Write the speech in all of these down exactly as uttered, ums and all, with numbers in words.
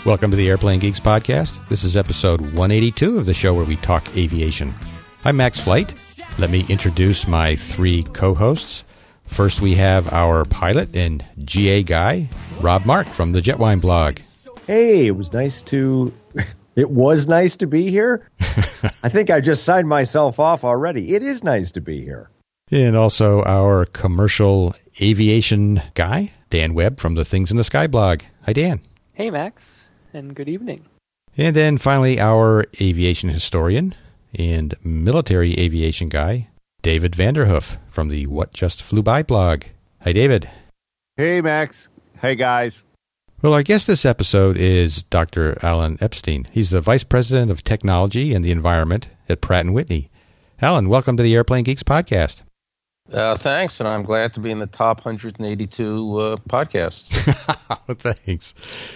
Welcome to the Airplane Geeks podcast. This is episode one eighty-two of the show where we talk aviation. I'm Max Flight. Let me introduce my three co-hosts. First, we have our pilot and G A guy, Rob Mark from the Jetwine blog. Hey, it was nice to... It was nice to be here. I think I just signed myself off already. It is nice to be here. And also our commercial aviation guy, Dan Webb from the Things in the Sky blog. Hi, Dan. Hey, Max, and good evening. And then finally, our aviation historian and military aviation guy, David Vanderhoof from the What Just Flew By blog. Hi, David. Hey, Max. Hey, guys. Well, our guest this episode is Doctor Alan Epstein. He's the Vice President of Technology and the Environment at Pratt and Whitney. Alan, welcome to the Airplane Geeks podcast. Uh, thanks, and I'm glad to be in the top one hundred eighty-two uh, podcasts. Thanks.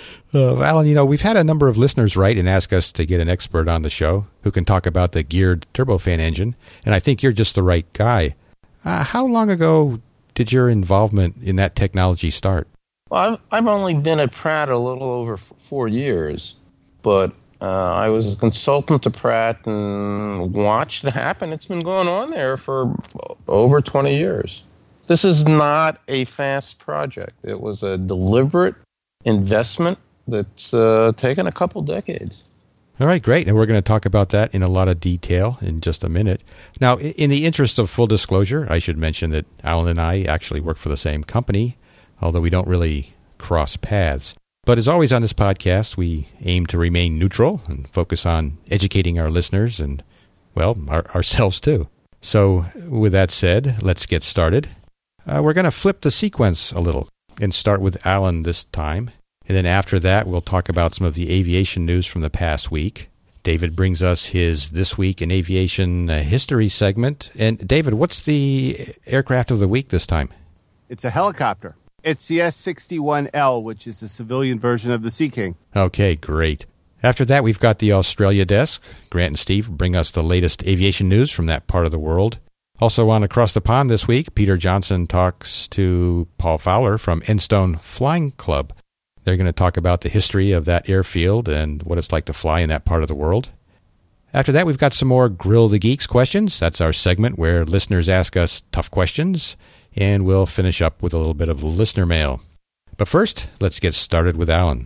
Uh, Alan, you know, we've had a number of listeners write and ask us to get an expert on the show who can talk about the geared turbofan engine, and I think you're just the right guy. Uh, how long ago did your involvement in that technology start? Well, I've, I've only been at Pratt a little over f- four years, but uh, I was a consultant to Pratt and watched it happen. It's been going on there for over twenty years. This is not a fast project. It was a deliberate investment that's uh, taken a couple decades. All right, great. And we're going to talk about that in a lot of detail in just a minute. Now, in the interest of full disclosure, I should mention that Alan and I actually work for the same company, although we don't really cross paths. But as always on this podcast, we aim to remain neutral and focus on educating our listeners and, well, our, ourselves too. So with that said, let's get started. Uh, we're going to flip the sequence a little and start with Alan this time. And then after that, we'll talk about some of the aviation news from the past week. David brings us his This Week in Aviation uh, History segment. And David, what's the aircraft of the week this time? It's a helicopter. It's the S sixty-one L, which is the civilian version of the Sea King. Okay, great. After that, we've got the Australia desk. Grant and Steve bring us the latest aviation news from that part of the world. Also on Across the Pond this week, Peter Johnson talks to Paul Fowler from Enstone Flying Club. They're going to talk about the history of that airfield and what it's like to fly in that part of the world. After that, we've got some more Grill the Geeks questions. That's our segment where listeners ask us tough questions. And we'll finish up with a little bit of listener mail. But first, let's get started with Alan.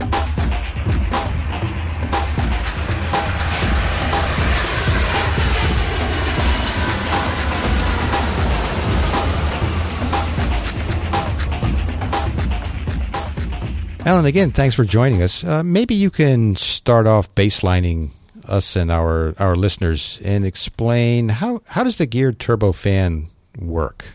Alan, again, thanks for joining us. Uh, maybe you can start off baselining us and our, our listeners and explain how, how does the geared turbofan work?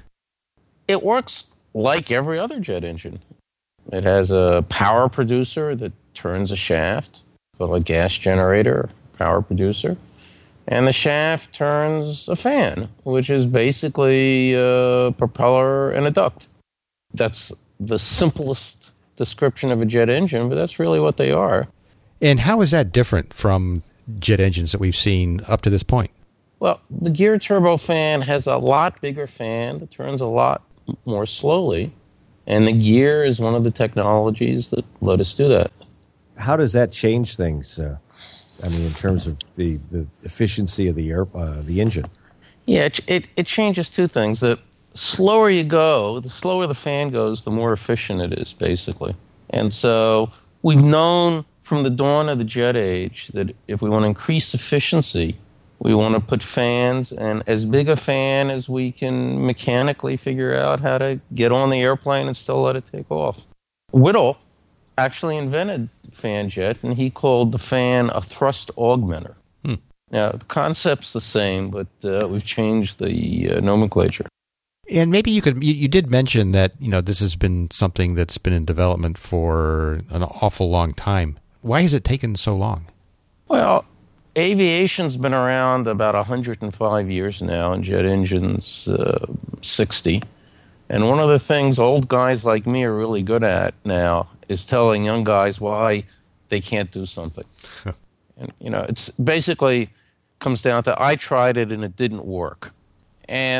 It works like every other jet engine. It has a power producer that turns a shaft, called a gas generator, power producer. And the shaft turns a fan, which is basically a propeller and a duct. That's the simplest description of a jet engine, but that's really what they are. And how is that different from jet engines that we've seen up to this point? Well, the geared turbofan has a lot bigger fan that turns a lot more slowly, and the gear is one of the technologies that let us do that. How does that change things? Uh, I mean, in terms of the, the efficiency of the air, uh, the engine. Yeah, it, it it changes two things. The slower you go, the slower the fan goes, the more efficient it is, basically. And so we've known from the dawn of the jet age that if we want to increase efficiency, we want to put fans, and as big a fan as we can mechanically figure out how to get on the airplane and still let it take off. Whittle actually invented fan jet, and he called the fan a thrust augmenter. Hmm. Now, the concept's the same, but uh, we've changed the uh, nomenclature. And maybe you could, you, you did mention that, you know, this has been something that's been in development for an awful long time. Why has it taken so long? Well, aviation's been around about one hundred five years now, and jet engines uh, sixty. And one of the things old guys like me are really good at now is telling young guys why they can't do something. And, you know, it's basically comes down to I tried it and it didn't work. And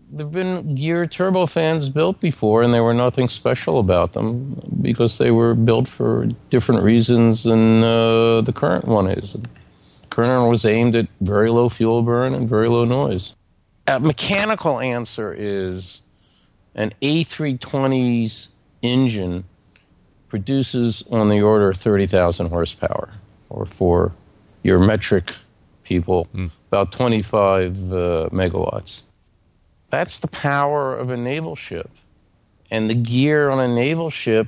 there have been geared turbofans built before, and there were nothing special about them because they were built for different reasons than uh, the current one is. The current one was aimed at very low fuel burn and very low noise. A mechanical answer is an A three twenty's engine produces on the order of thirty thousand horsepower, or for your metric people, mm. about twenty-five uh, megawatts. That's the power of a naval ship. And the gear on a naval ship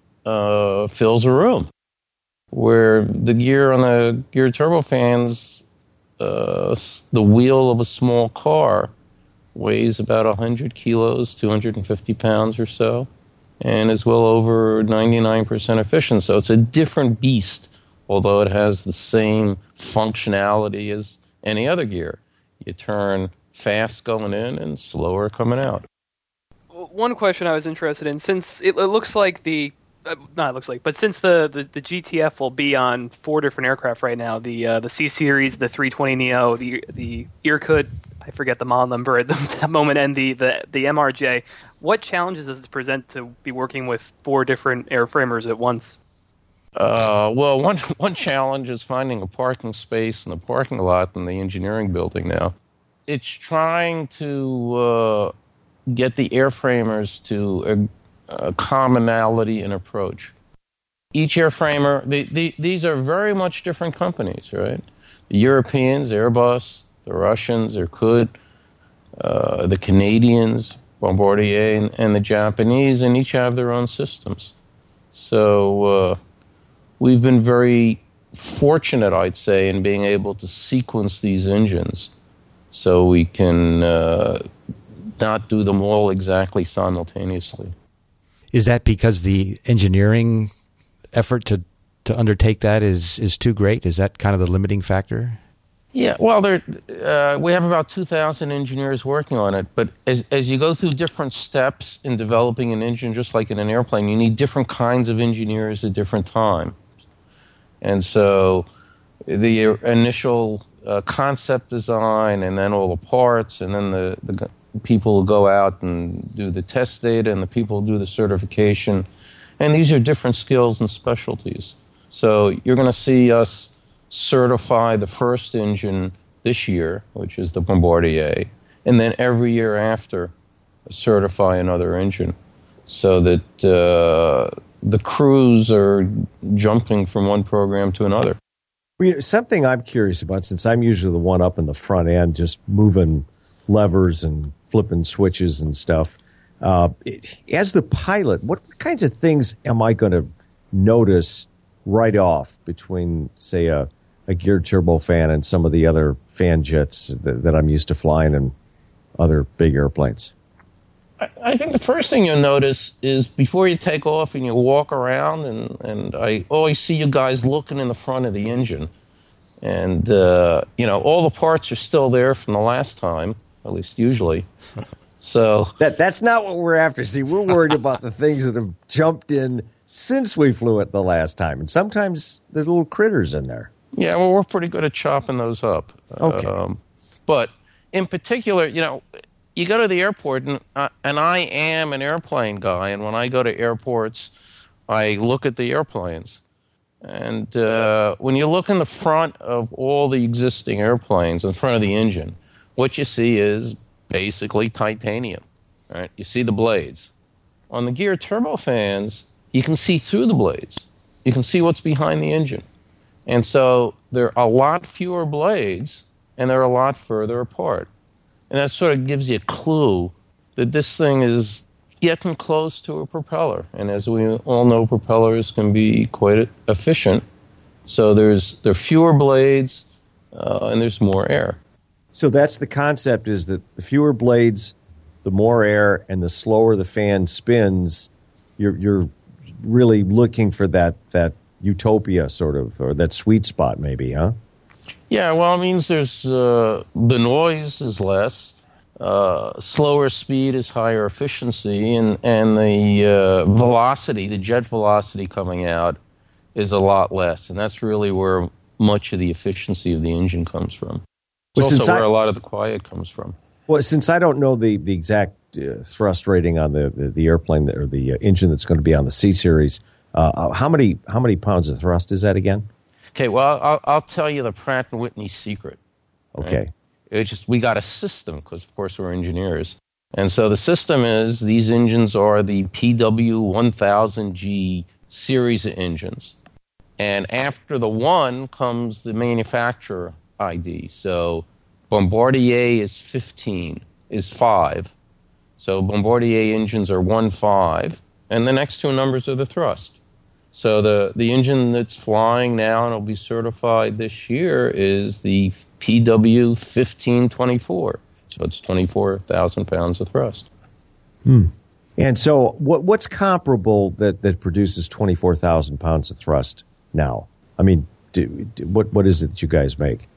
uh, fills a room, where the gear on the geared turbofans, uh, the wheel of a small car weighs about one hundred kilos, two hundred fifty pounds or so, and is well over ninety-nine percent efficient. So it's a different beast, although it has the same functionality as any other gear. You turn fast going in and slower coming out. One question I was interested in, since it, it looks like the, uh, not it looks like, but since the, the, the G T F will be on four different aircraft right now, the uh, the C-Series, the three twenty neo, the the Irkut, I forget the model number at that moment, and the, the, the M R J, what challenges does it present to be working with four different airframers at once? Uh, well, one one challenge is finding a parking space in the parking lot in the engineering building now. It's trying to uh, get the airframers to a, a commonality in approach. Each airframer, the, the, these are very much different companies, right? The Europeans, Airbus, the Russians, Irkut, uh, the Canadians, Bombardier, and, and the Japanese, and each have their own systems. So uh, we've been very fortunate, I'd say, in being able to sequence these engines so we can uh, not do them all exactly simultaneously. Is that because the engineering effort to, to undertake that is, is too great? Is that kind of the limiting factor? Yeah, well, there uh, we have about two thousand engineers working on it, but as as you go through different steps in developing an engine, just like in an airplane, you need different kinds of engineers at different times. And so the initial uh, concept design, and then all the parts, and then the, the people who go out and do the test data, and the people who do the certification. And these are different skills and specialties. So you're going to see us certify the first engine this year, which is the Bombardier, and then every year after certify another engine, so that uh, the crews are jumping from one program to another. Well, you know, something I'm curious about, since I'm usually the one up in the front end, just moving levers and flipping switches and stuff. Uh, it, as the pilot, what kinds of things am I going to notice right off between, say, a, a geared turbofan and some of the other fan jets that, that I'm used to flying in other big airplanes? I, I think the first thing you'll notice is before you take off and you walk around, and, and I always see you guys looking in the front of the engine. And, uh, you know, all the parts are still there from the last time, at least usually. So that that's not what we're after. See, we're worried about the things that have jumped in since we flew it the last time. And sometimes there are little critters in there. Yeah, well, we're pretty good at chopping those up. Okay. Um, but in particular, you know, you go to the airport, and, uh, and I am an airplane guy, and when I go to airports, I look at the airplanes. And uh, when you look in the front of all the existing airplanes, in front of the engine, what you see is basically titanium. Right? You see the blades. On the geared turbofans, you can see through the blades. You can see what's behind the engine. And so there are a lot fewer blades, and they're a lot further apart. And that sort of gives you a clue that this thing is getting close to a propeller. And as we all know, propellers can be quite efficient. So there's there are fewer blades, uh, and there's more air. So that's the concept, is that the fewer blades, the more air, and the slower the fan spins, you're you're really looking for that that utopia sort of, or that sweet spot maybe, huh? Yeah, well, it means there's uh, the noise is less, uh, slower speed is higher efficiency, and, and the uh, velocity, the jet velocity coming out is a lot less. And that's really where much of the efficiency of the engine comes from. It's Well, also where I, a lot of the quiet comes from. Well, since I don't know the, the exact uh, thrust rating on the, the, the airplane that, or the uh, engine that's going to be on the C Series, uh, how many how many pounds of thrust is that again? Okay, well, I'll, I'll tell you the Pratt and Whitney secret. Okay. Right? It's just we got a system because, of course, we're engineers. And so the system is these engines are the P W one thousand G series of engines. And after the one comes the manufacturer I D. So Bombardier is fifteen, is five. So Bombardier engines are one five. And the next two numbers are the thrust. So the, the engine that's flying now and will be certified this year is the P W fifteen twenty-four. So it's twenty-four thousand pounds of thrust. Hmm. And so what what's comparable that, that produces twenty-four thousand pounds of thrust now? I mean, do, do, what what is it that you guys make?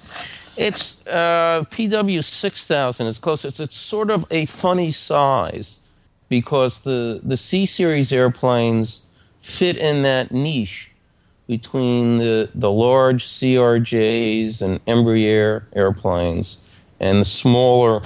It's uh, P W six thousand. It's close. It's, it's sort of a funny size because the, the C-Series airplanes fit in that niche between the, the large C R Js and Embraer airplanes and the smaller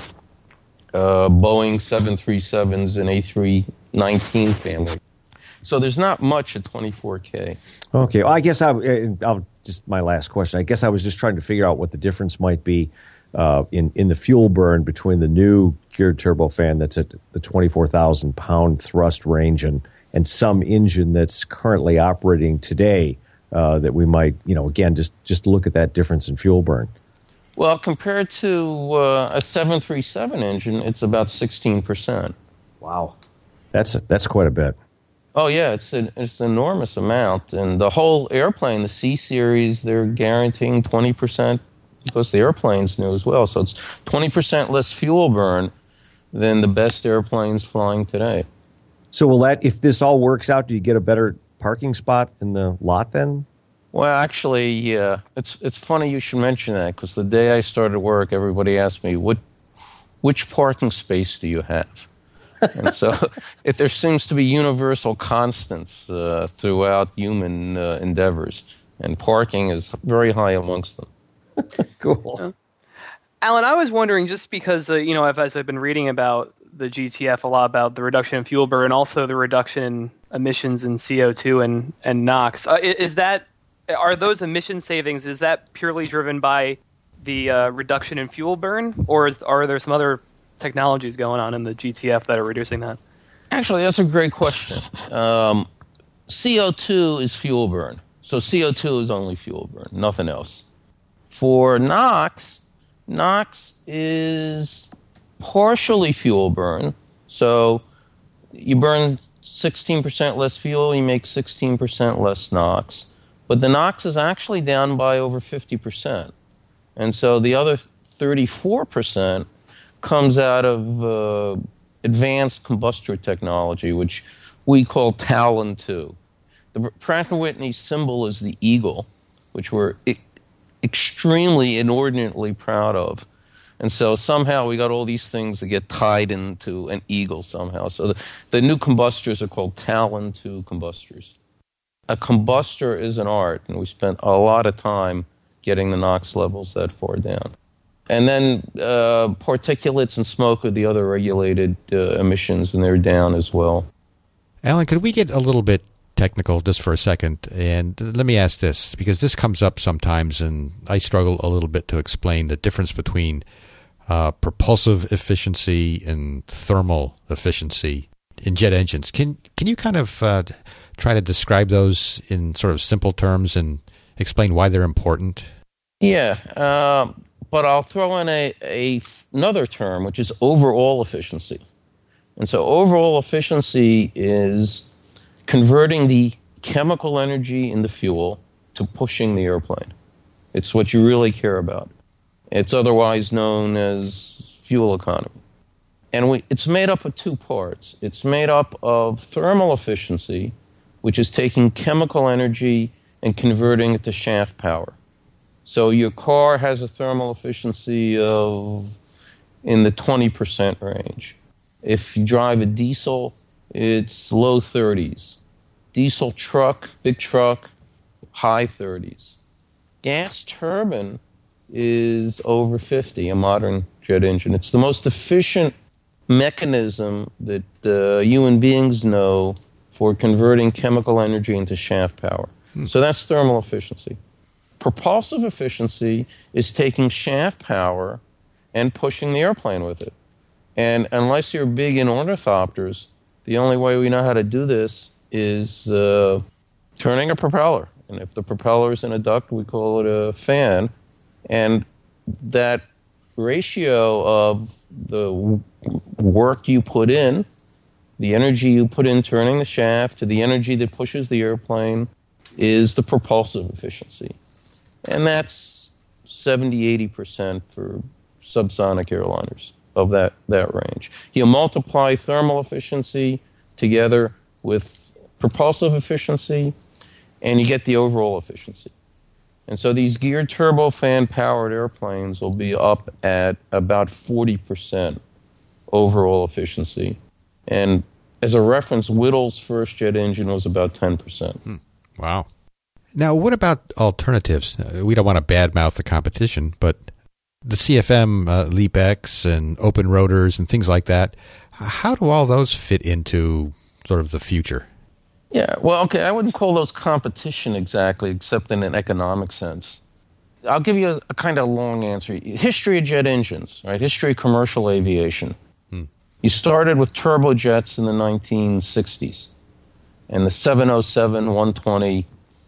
uh, Boeing seven thirty-sevens and A three nineteen family. So there's not much at twenty-four K. Okay, well, I guess I, I'll just my last question. I guess I was just trying to figure out what the difference might be uh, in in the fuel burn between the new geared turbofan that's at the twenty-four thousand pound thrust range and and some engine that's currently operating today uh, that we might, you know, again just just look at that difference in fuel burn. Well, compared to uh, a seven thirty-seven engine, it's about sixteen percent. Wow, that's that's quite a bit. Oh, yeah, it's an, it's an enormous amount. And the whole airplane, the C-Series, they're guaranteeing twenty percent because the airplane's new as well. So it's twenty percent less fuel burn than the best airplanes flying today. So will that, if this all works out, do you get a better parking spot in the lot then? Well, actually, yeah. It's it's funny you should mention that because the day I started work, everybody asked me, "What, which parking space do you have?" And so if there seems to be universal constants uh, throughout human uh, endeavors, and parking is very high amongst them. Cool. Uh, Alan, I was wondering, just because, uh, you know, as I've been reading about the G T F a lot, about the reduction in fuel burn, also the reduction in emissions in C O two and, and NOx. Uh, is that, are those emission savings, is that purely driven by the uh, reduction in fuel burn, or is, are there some other technologies going on in the G T F that are reducing that? Actually, that's a great question. Um, C O two is fuel burn. So C O two is only fuel burn, nothing else. For NOx, NOx is partially fuel burn. So you burn sixteen percent less fuel, you make sixteen percent less NOx. But the NOx is actually down by over fifty percent. And so the other thirty-four percent comes out of uh, advanced combustor technology, which we call Talon two. The Pratt and Whitney symbol is the eagle, which we're e- extremely inordinately proud of. And so somehow we got all these things that get tied into an eagle somehow. So the, the new combustors are called Talon two combustors. A combustor is an art, and we spent a lot of time getting the NOx levels that far down. And then uh, particulates and smoke are the other regulated uh, emissions, and they're down as well. Alan, could we get a little bit technical just for a second? And let me ask this, because this comes up sometimes, and I struggle a little bit to explain the difference between uh, propulsive efficiency and thermal efficiency in jet engines. Can can you kind of uh, try to describe those in sort of simple terms and explain why they're important? Yeah, uh, but I'll throw in a, a another term, which is overall efficiency. And so overall efficiency is converting the chemical energy in the fuel to pushing the airplane. It's what you really care about. It's otherwise known as fuel economy. And we, it's made up of two parts. It's made up of thermal efficiency, which is taking chemical energy and converting it to shaft power. So your car has a thermal efficiency of in the twenty percent range. If you drive a diesel, it's low thirties. Diesel truck, big truck, high thirties. Gas turbine is over fifty, a modern jet engine. It's the most efficient mechanism that uh, human beings know for converting chemical energy into shaft power. Hmm. So that's thermal efficiency. Propulsive efficiency is taking shaft power and pushing the airplane with it. And unless you're big in ornithopters, the only way we know how to do this is uh, turning a propeller. And if the propeller is in a duct, we call it a fan. And that ratio of the w- work you put in, the energy you put in turning the shaft to the energy that pushes the airplane is the propulsive efficiency. And that's seventy, eighty percent for subsonic airliners of that, that range. You multiply thermal efficiency together with propulsive efficiency, and you get the overall efficiency. And so these geared turbofan-powered airplanes will be up at about forty percent overall efficiency. And as a reference, Whittle's first jet engine was about ten percent. Hmm. Wow. Now, what about alternatives? Uh, we don't want to badmouth the competition, but the C F M uh, LeapX and open rotors and things like that, how do all those fit into sort of the future? Yeah, well, okay, I wouldn't call those competition exactly, except in an economic sense. I'll give you a, a kind of long answer. History of jet engines, right? History of commercial aviation. Hmm. You started with turbojets in the nineteen sixties, and the seven oh seven one twenty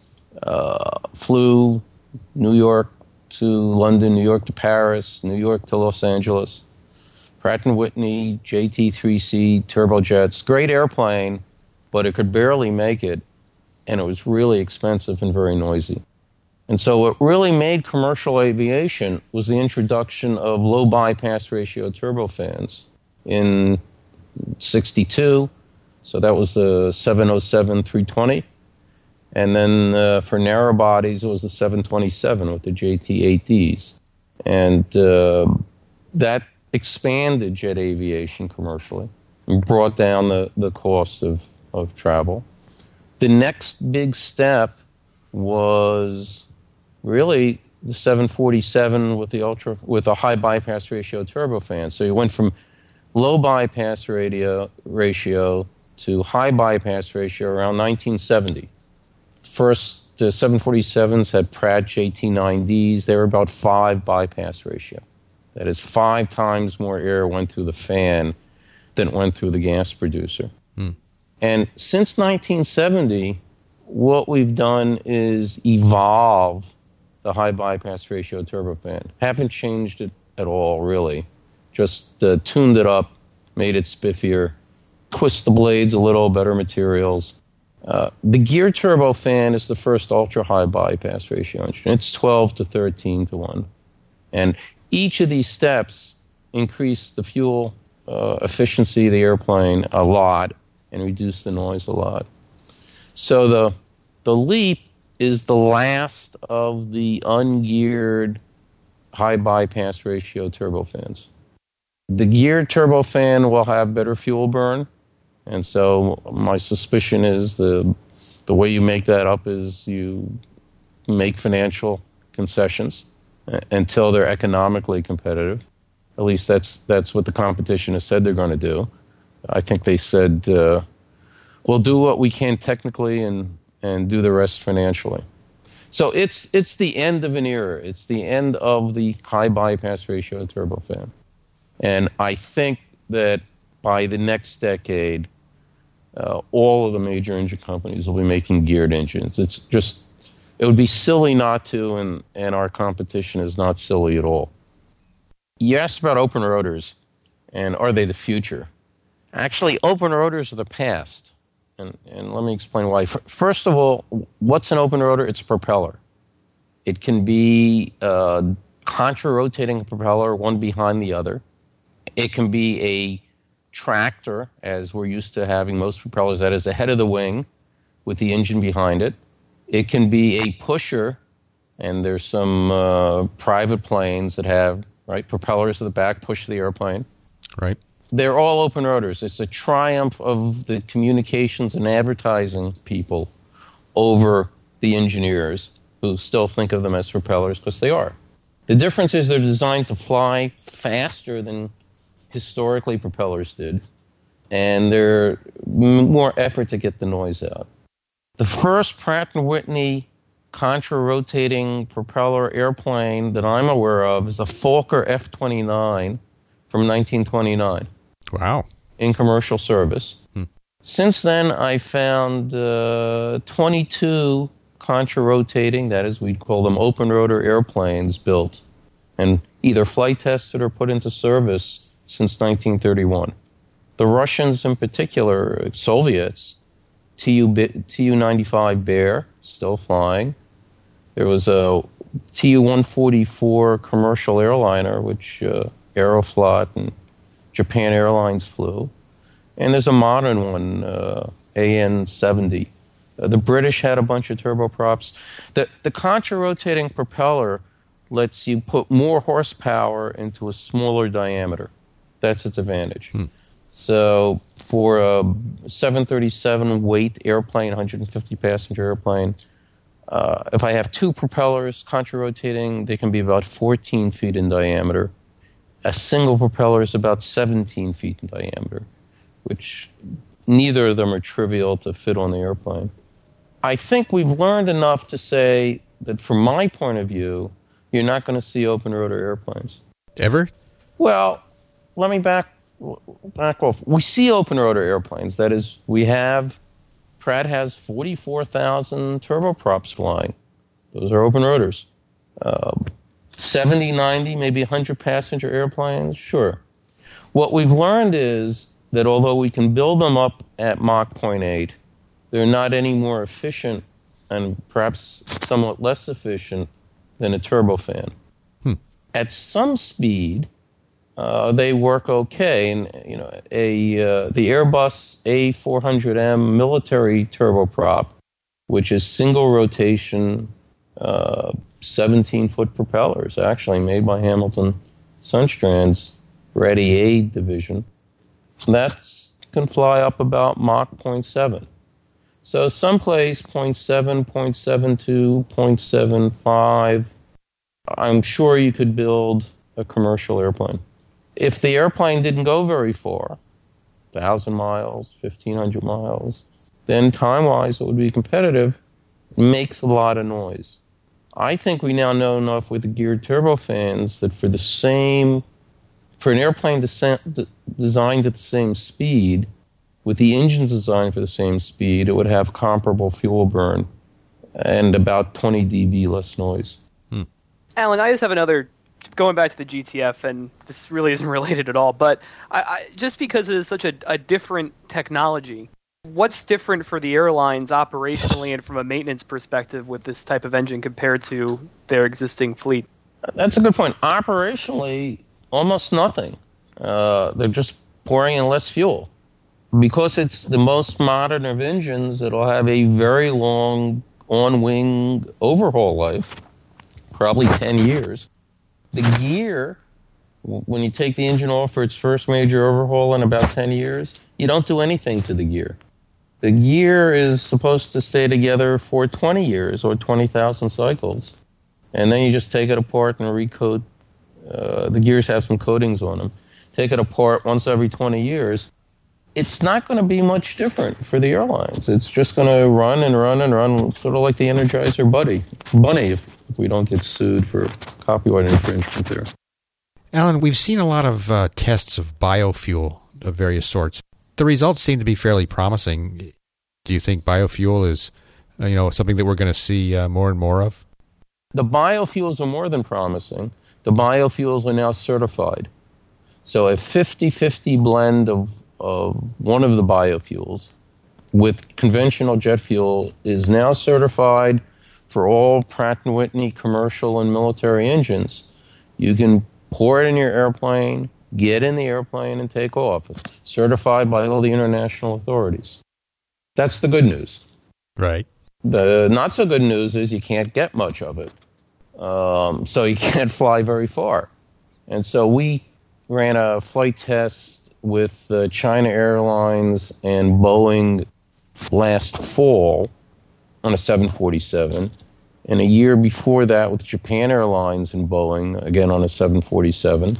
uh, flew New York to London, New York to Paris, New York to Los Angeles. Pratt and Whitney, J T three C turbojets, great airplane, but it could barely make it, and it was really expensive and very noisy. And so what really made commercial aviation was the introduction of low bypass ratio turbofans in sixty-two. So that was the seven oh seven three twenty. And then uh, for narrow bodies, it was the seven twenty-seven with the J T eight Ds. And uh, that expanded jet aviation commercially and brought down the, the cost of of travel. The next big step was really the seven forty-seven with the ultra with a high bypass ratio turbofan. So you went from low bypass radio ratio to high bypass ratio around nineteen seventy. First, the seven forty-sevens had Pratt J T nine Ds. They were about five bypass ratio. That is, five times more air went through the fan than went through the gas producer. Hmm. And since nineteen seventy, what we've done is evolve the high bypass ratio turbofan. Haven't changed it at all, really. Just uh, tuned it up, made it spiffier, twist the blades a little, better materials. Uh, the geared turbofan is the first ultra-high bypass ratio engine. It's twelve to thirteen to one. And each of these steps increase the fuel uh, efficiency of the airplane a lot and reduce the noise a lot. So the the LEAP is the last of the ungeared high bypass ratio turbofans. The geared turbofan will have better fuel burn, and so my suspicion is the the way you make that up is you make financial concessions until they're economically competitive. At least that's that's what the competition has said they're going to do. I think they said, uh, we'll do what we can technically and, and do the rest financially. So it's it's the end of an era. It's the end of the high bypass ratio turbofan. And I think that by the next decade, uh, all of the major engine companies will be making geared engines. It's just, it would be silly not to, and, and our competition is not silly at all. You asked about open rotors, and are they the future? Actually, open rotors are the past, and, and let me explain why. First of all, what's an open rotor? It's a propeller. It can be uh, contra-rotating a propeller, one behind the other. It can be a tractor, as we're used to having most propellers, that is ahead of the wing with the engine behind it. It can be a pusher, and there's some uh, private planes that have right propellers at the back, push the airplane. Right. They're all open rotors. It's a triumph of the communications and advertising people over the engineers who still think of them as propellers, because they are. The difference is they're designed to fly faster than historically propellers did, and they're more effort to get the noise out. The first Pratt and Whitney contra-rotating propeller airplane that I'm aware of is a Fokker F twenty-nine from nineteen twenty-nine. Wow. In commercial service. Hmm. Since then, I found uh, twenty-two contra-rotating, that is, we'd call them open-rotor airplanes built and either flight tested or put into service since nineteen thirty-one. The Russians in particular, Soviets, T U ninety-five Bear, still flying. There was a T U one forty-four commercial airliner, which uh, Aeroflot and Japan Airlines flew. And there's a modern one, uh, A N seventy. Uh, the British had a bunch of turboprops. The, the contra-rotating propeller lets you put more horsepower into a smaller diameter. That's its advantage. Hmm. So for a seven thirty-seven weight airplane, one hundred fifty passenger airplane, uh, if I have two propellers contra-rotating, they can be about fourteen feet in diameter. A single propeller is about seventeen feet in diameter, which neither of them are trivial to fit on the airplane. I think we've learned enough to say that from my point of view, you're not going to see open rotor airplanes. Ever? Well, let me back back off. We see open rotor airplanes. That is, we have, Pratt has forty-four thousand turboprops flying. Those are open rotors. Uh, seventy, ninety, maybe one hundred passenger airplanes, sure. What we've learned is that although we can build them up at Mach zero point eight, they're not any more efficient and perhaps somewhat less efficient than a turbofan. Hmm. At some speed, uh, they work okay. And you know, a uh, the Airbus A four hundred M military turboprop, which is single rotation, uh, seventeen-foot propellers, actually made by Hamilton Sundstrand's Ready Aid division, that can fly up about Mach zero point seven. So someplace zero point seven, zero point seven two, zero point seven five, I'm sure you could build a commercial airplane. If the airplane didn't go very far, one thousand miles, fifteen hundred miles, then time-wise it would be competitive. It makes a lot of noise. I think we now know enough with the geared turbofans that for the same, for an airplane de- designed at the same speed, with the engines designed for the same speed, it would have comparable fuel burn and about twenty decibels less noise. Hmm. Alan, I just have another, going back to the G T F, and this really isn't related at all, but I, I, just because it is such a, a different technology, what's different for the airlines operationally and from a maintenance perspective with this type of engine compared to their existing fleet? That's a good point. Operationally, almost nothing. Uh, they're just pouring in less fuel. Because it's the most modern of engines, it'll have a very long on-wing overhaul life, probably ten years. The gear, when you take the engine off for its first major overhaul in about ten years, you don't do anything to the gear. The gear is supposed to stay together for twenty years or twenty thousand cycles. And then you just take it apart and recoat. Uh, the gears have some coatings on them. Take it apart once every twenty years. It's not going to be much different for the airlines. It's just going to run and run and run, sort of like the Energizer Buddy, Bunny, if, if we don't get sued for copyright infringement there. Alan, we've seen a lot of uh, tests of biofuel of various sorts. The results seem to be fairly promising. Do you think biofuel is, uh, you know, something that we're going to see uh, more and more of? The biofuels are more than promising. The biofuels are now certified. So a fifty-fifty blend of of one of the biofuels with conventional jet fuel is now certified for all Pratt and Whitney commercial and military engines. You can pour it in your airplane, get in the airplane, and take off. It's certified by all the international authorities. That's the good news. Right. The not so good news is you can't get much of it. Um, so you can't fly very far. And so we ran a flight test with uh, China Airlines and Boeing last fall on a seven forty-seven. and a year before that with Japan Airlines and Boeing, again on a seven forty-seven.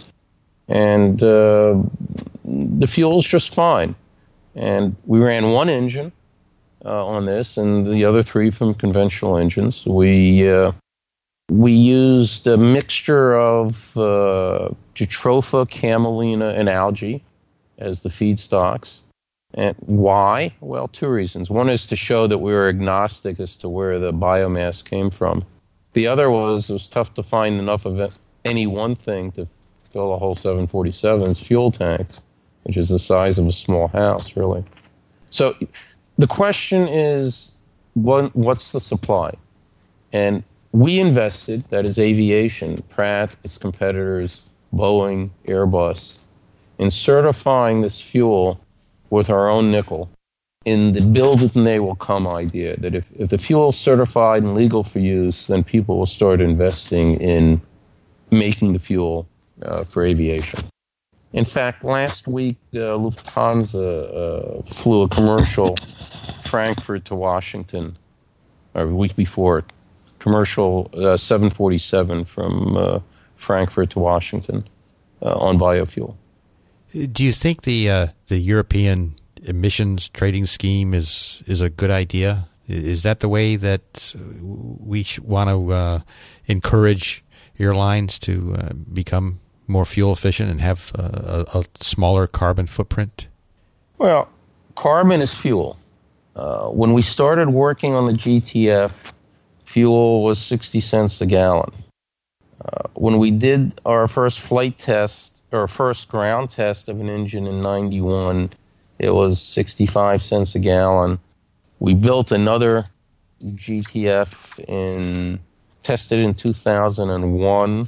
And uh, the fuel's just fine. And we ran one engine uh, on this, and the other three from conventional engines. We uh, we used a mixture of uh, Jatropha, camelina, and algae as the feedstocks. And why? Well, two reasons. One is to show that we were agnostic as to where the biomass came from. The other was it was tough to find enough of it, any one thing to fill a whole seven forty-seven's fuel tank, which is the size of a small house, really. So the question is, what, what's the supply? And we invested, that is aviation, Pratt, its competitors, Boeing, Airbus, in certifying this fuel with our own nickel in the build it and they will come idea, that if, if the fuel is certified and legal for use, then people will start investing in making the fuel uh, for aviation. In fact, last week, uh, Lufthansa uh, flew a commercial Frankfurt to Washington, or the week before, commercial uh, seven forty-seven from uh, Frankfurt to Washington uh, on biofuel. Do you think the uh, the European emissions trading scheme is is a good idea? Is that the way that we want to uh, encourage airlines to uh, become more fuel efficient and have a, a smaller carbon footprint? Well, carbon is fuel. Uh, when we started working on the G T F, fuel was sixty cents a gallon. Uh, when we did our first flight test, or first ground test of an engine in ninety-one, it was sixty-five cents a gallon. We built another G T F in, tested in two thousand one,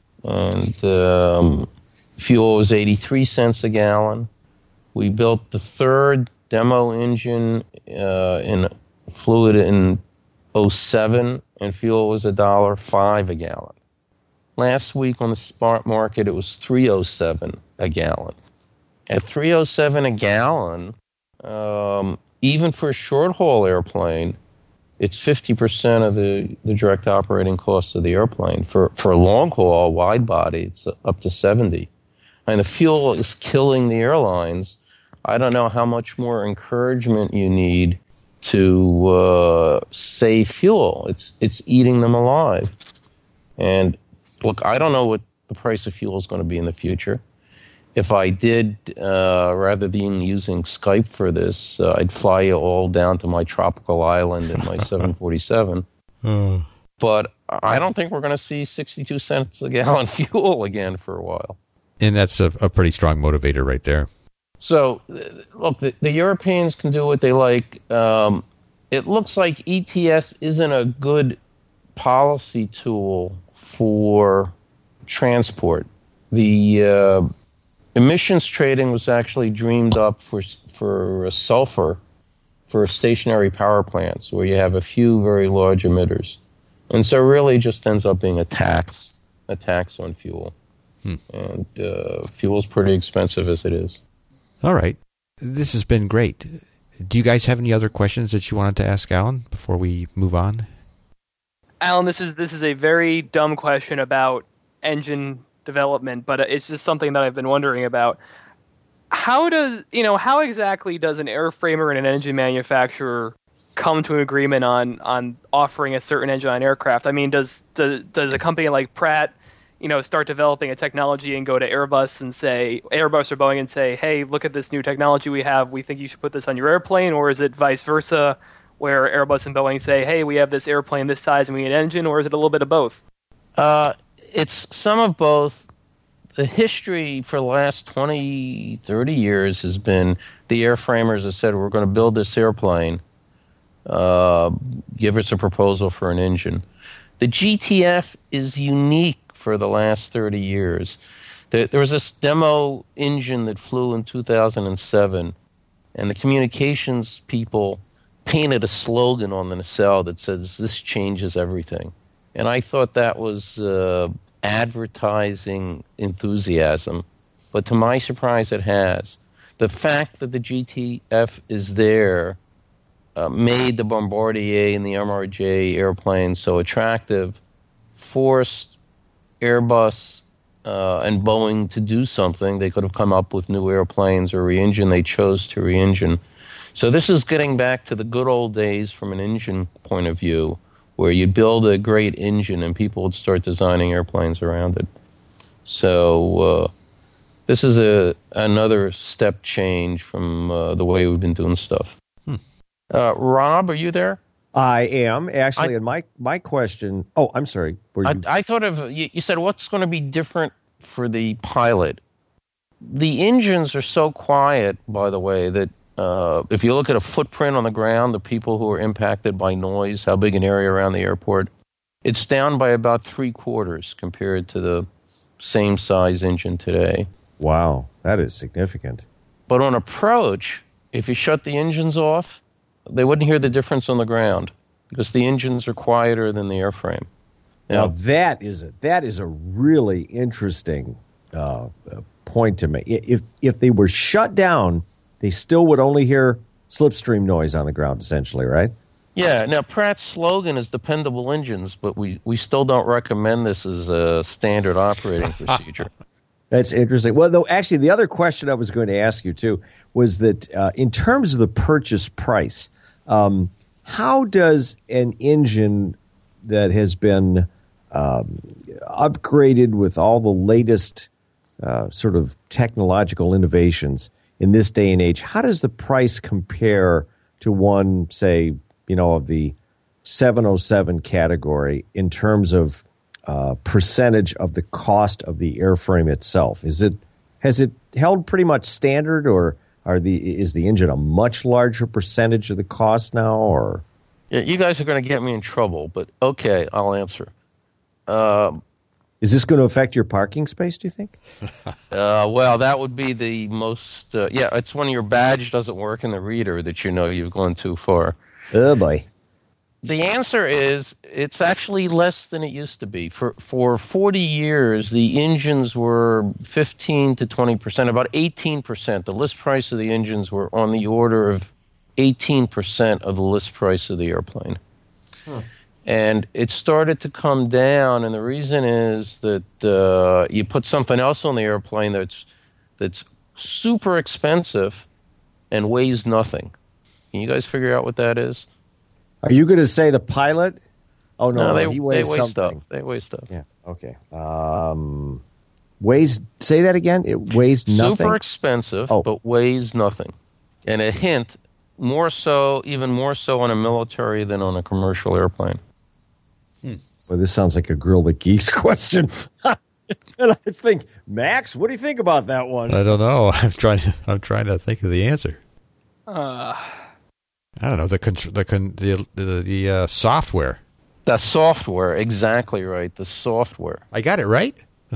and um, fuel was eighty-three cents a gallon. We built the third demo engine uh, in fluid in oh seven, and fuel was one dollar five a gallon. Last week on the spot market, it was three oh seven a gallon. At three oh seven a gallon, um, even for a short-haul airplane, it's fifty percent of the, the direct operating cost of the airplane. For, for a long-haul, wide-body, it's up to seventy. And the fuel is killing the airlines. I don't know how much more encouragement you need to uh, save fuel. It's it's eating them alive. And look, I don't know what the price of fuel is going to be in the future. If I did, uh, rather than using Skype for this, uh, I'd fly you all down to my tropical island in my seven forty-seven. Uh. But I don't think we're going to see sixty-two cents a gallon fuel again for a while. And that's a, a pretty strong motivator right there. So, look, the, the Europeans can do what they like. Um, it looks like E T S isn't a good policy tool for transport. The uh, emissions trading was actually dreamed up for for sulfur for stationary power plants where you have a few very large emitters. And so really just ends up being a tax, a tax on fuel. Hmm. And uh, fuel's pretty expensive as it is. All right. This has been great. Do you guys have any other questions that you wanted to ask Alan before we move on? Alan, this is this is a very dumb question about engine development, but it's just something that I've been wondering about. How does, you know, how exactly does an airframer and an engine manufacturer come to an agreement on, on offering a certain engine on aircraft? I mean, does, does does a company like Pratt, you know, start developing a technology and go to Airbus and say, Airbus or Boeing and say, hey, look at this new technology we have, we think you should put this on your airplane? Or is it vice versa, where Airbus and Boeing say, hey, we have this airplane this size and we need an engine? Or is it a little bit of both? Uh, it's some of both. The history for the last twenty, thirty years has been the airframers have said, we're going to build this airplane, uh, give us a proposal for an engine. The G T F is unique for the last thirty years. There, there was this demo engine that flew in two thousand seven, and the communications people painted a slogan on the nacelle that says, this changes everything. And I thought that was uh, advertising enthusiasm, but to my surprise it has. The fact that the G T F is there uh, made the Bombardier and the M R J airplanes so attractive, forced Airbus uh, and Boeing to do something. They could have come up with new airplanes or re-engine. They chose to re-engine. So this is getting back to the good old days from an engine point of view, where you'd build a great engine and people would start designing airplanes around it. So uh, this is a another step change from uh, the way we've been doing stuff. Hmm. Uh, Rob, are you there? I am actually, I, and my my question. Oh, I'm sorry. Were you... I, I thought of you, you said what's going to be different for the pilot. The engines are so quiet, by the way, that uh, if you look at a footprint on the ground, the people who are impacted by noise, how big an area around the airport, it's down by about three quarters compared to the same size engine today. Wow, that is significant. But on approach, if you shut the engines off, they wouldn't hear the difference on the ground because the engines are quieter than the airframe. Now, now that is a that is a really interesting uh, point to make. If if they were shut down, they still would only hear slipstream noise on the ground, essentially, right? Yeah. Now, Pratt's slogan is dependable engines, but we, we still don't recommend this as a standard operating procedure. That's interesting. Well, though, actually, the other question I was going to ask you, too, was that uh, in terms of the purchase price, um, how does an engine that has been um, upgraded with all the latest uh, sort of technological innovations in this day and age, how does the price compare to one, say, you know, of the seven oh seven category in terms of uh, percentage of the cost of the airframe itself? Is it has it held pretty much standard, or are the is the engine a much larger percentage of the cost now? Or yeah, you guys are going to get me in trouble, but okay, I'll answer. Uh, Is this going to affect your parking space, do you think? uh, well, that would be the most... Uh, yeah, it's when your badge doesn't work in the reader that you know you've gone too far. Oh, boy. The answer is it's actually less than it used to be. For for forty years, the engines were fifteen to twenty percent, about eighteen percent. The list price of the engines were on the order of eighteen percent of the list price of the airplane. Hmm. And it started to come down, and the reason is that uh, you put something else on the airplane that's that's super expensive and weighs nothing. Can you guys figure out what that is? Are you going to say the pilot? Oh, no, no they, he weighs they weigh something. Stuff. They weigh stuff. Yeah, okay. Um, weighs, say that again? It weighs nothing? Super expensive, oh. but weighs nothing. And a hint, more so, even more so on a military than on a commercial airplane. Hmm. Well, this sounds like a Grill the Geeks question. And I think, Max, what do you think about that one? I don't know. I'm trying. To, I'm trying to think of the answer. Uh, I don't know the contr- the con- the the, the uh, software. The software, exactly right. The software. I got it right.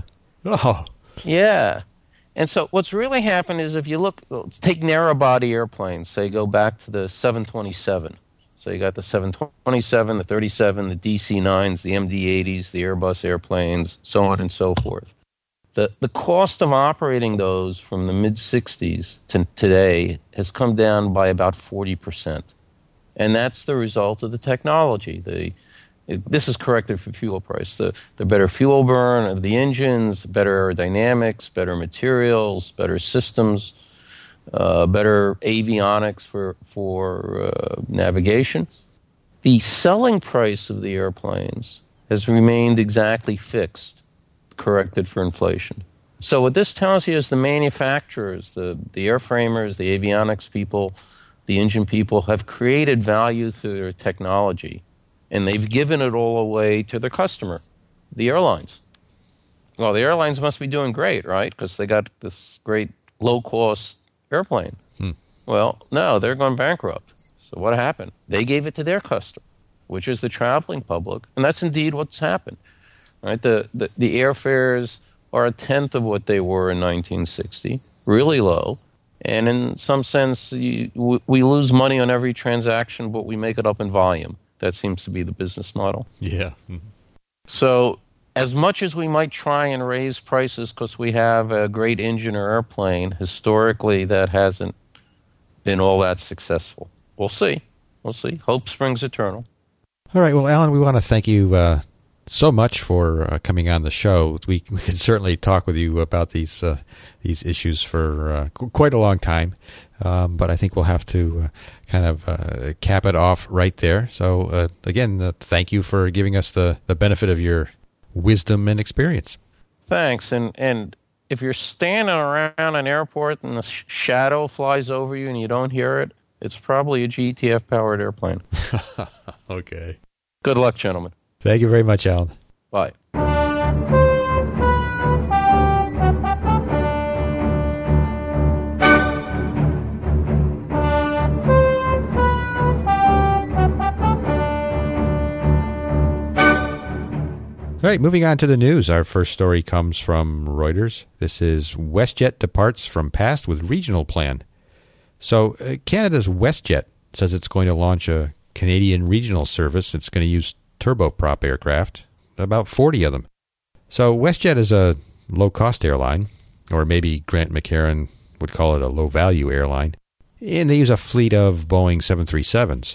Oh, yeah. And so what's really happened is if you look, take narrow body airplanes. Say go back to the seven twenty-seven. So you got the seven twenty-seven, the thirty-seven, the D C nines, the M D eighties, the Airbus airplanes, so on and so forth. The the cost of operating those from the mid-sixties to today has come down by about forty percent. And that's the result of the technology. The it, This is corrected for fuel price. The, the better fuel burn of the engines, better aerodynamics, better materials, better systems, Uh, better avionics for for uh, navigation. The selling price of the airplanes has remained exactly fixed, corrected for inflation. So what this tells you is the manufacturers, the, the airframers, the avionics people, the engine people have created value through their technology, and they've given it all away to their customer, the airlines. Well, the airlines must be doing great, right? Because they got this great low-cost airplane. Hmm. Well, no, they're going bankrupt. So what happened? They gave it to their customer, which is the traveling public, and that's indeed what's happened. Right? The, the the airfares are a tenth of what they were in nineteen sixty, really low, and in some sense, you, we, we lose money on every transaction, but we make it up in volume. That seems to be the business model. Yeah. Mm-hmm. So as much as we might try and raise prices because we have a great engine or airplane, historically that hasn't been all that successful. We'll see. We'll see. Hope springs eternal. All right. Well, Alan, we want to thank you uh, so much for uh, coming on the show. We, we could certainly talk with you about these uh, these issues for uh, qu- quite a long time, um, but I think we'll have to uh, kind of uh, cap it off right there. So, uh, again, uh, thank you for giving us the, the benefit of your wisdom and experience. Thanks. And and if you're standing around an airport and the sh- shadow flies over you and you don't hear it, it's probably a G T F-powered airplane. Okay. Good luck, gentlemen. Thank you very much, Alan. Bye. All right, moving on to the news. Our first story comes from Reuters. This is WestJet departs from past with regional plan. So uh, Canada's WestJet says it's going to launch a Canadian regional service. It's going to use turboprop aircraft, about forty of them. So WestJet is a low-cost airline, or maybe Grant McCarran would call it a low-value airline, and they use a fleet of Boeing seven thirty-sevens.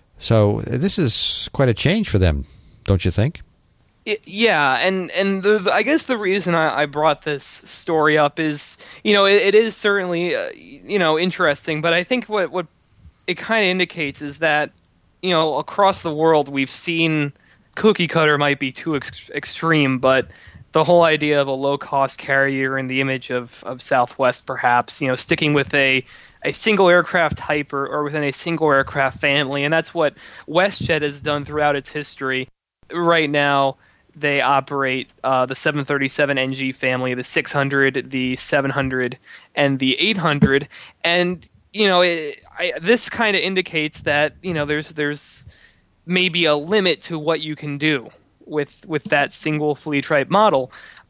So uh, this is quite a change for them, don't you think? It, yeah, and and the, the, I guess the reason I, I brought this story up is, you know, it, it is certainly, uh, you know, interesting, but I think what, what it kind of indicates is that, you know, across the world we've seen, cookie cutter might be too ex- extreme, but the whole idea of a low-cost carrier and the image of, of Southwest perhaps, you know, sticking with a a single aircraft type or, or within a single aircraft family, and that's what WestJet has done throughout its history. Right now, they operate uh, the seven thirty-seven N G family, the six hundred, the seven hundred, and the eight hundred. And, you know, it, I, this kind of indicates that, you know, there's there's maybe a limit to what you can do with with that single fleet type model.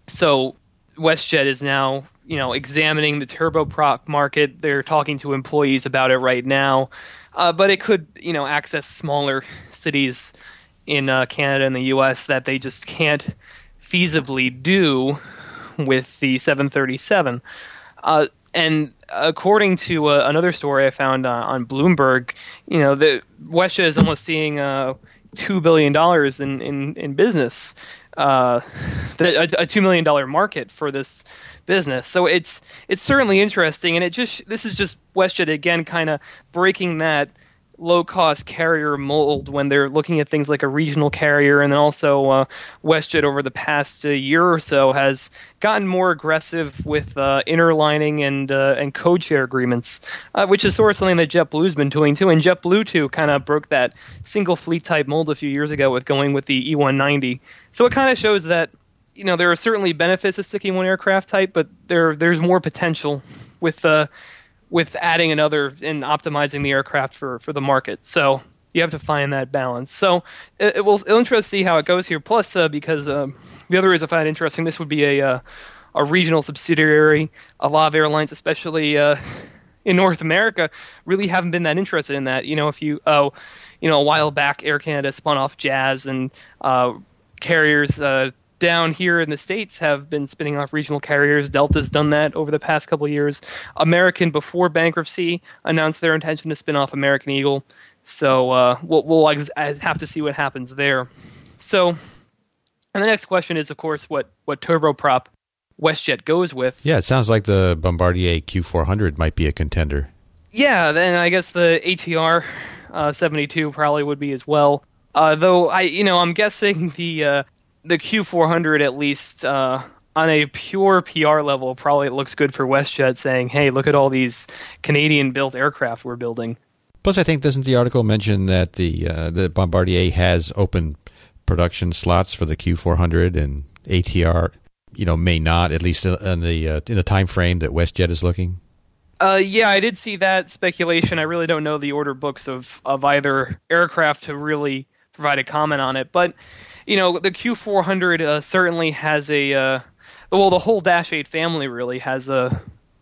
So WestJet is now, you know, examining the turboprop market. They're talking to employees about it right now. Uh, but it could, you know, access smaller cities in uh, Canada and the U S that they just can't feasibly do with the seven thirty-seven. Uh, and according to uh, another story I found uh, on Bloomberg, you know, the WestJet is almost seeing uh, two billion dollars in, in, in business, uh, the, a, a two million dollars market for this business. So it's it's certainly interesting, and it just this is just WestJet again kind of breaking that low-cost carrier mold when they're looking at things like a regional carrier. And then also uh, WestJet over the past uh, year or so has gotten more aggressive with uh, interlining and uh, and code share agreements, uh, which is sort of something that JetBlue's been doing too. And JetBlue too kind of broke that single fleet type mold a few years ago with going with the E one ninety. So it kind of shows that, you know, there are certainly benefits of sticking one aircraft type, but there there's more potential with uh, with adding another and optimizing the aircraft for, for the market. So you have to find that balance. So it, it will it'll interest to see how it goes here. Plus, uh, because um, the other reason I find it interesting, this would be a uh, a regional subsidiary. A lot of airlines, especially uh, in North America, really haven't been that interested in that. You know, if you oh, you know, a while back, Air Canada spun off Jazz, and uh, carriers uh, down here in the States have been spinning off regional carriers. Delta's done that over the past couple of years. American, before bankruptcy, announced their intention to spin off American Eagle. So uh, we'll, we'll ex- have to see what happens there. So, and the next question is, of course, what, what turboprop WestJet goes with. Yeah, it sounds like the Bombardier Q four hundred might be a contender. Yeah, then I guess the A T R uh, seventy-two probably would be as well. Uh, though I, you know, I'm guessing the uh, the Q four hundred, at least uh, on a pure P R level, probably it looks good for WestJet, saying, "Hey, look at all these Canadian-built aircraft we're building." Plus, I think doesn't the article mention that the uh, the Bombardier has open production slots for the Q four hundred, and A T R, you know, may not, at least in the uh, in the time frame that WestJet is looking. Uh, yeah, I did see that speculation. I really don't know the order books of, of either aircraft to really provide a comment on it. But, you know, the Q four hundred uh, certainly has a, uh, well, the whole Dash eight family really has a,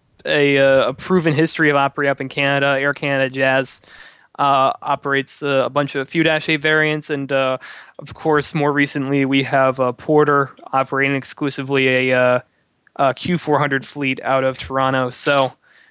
a, a proven history of operating up in Canada. Air Canada, Jazz uh, operates uh, a bunch of a few Dash eight variants. And, uh, of course, more recently we have uh, Porter operating exclusively a, uh, a Q four hundred fleet out of Toronto. So,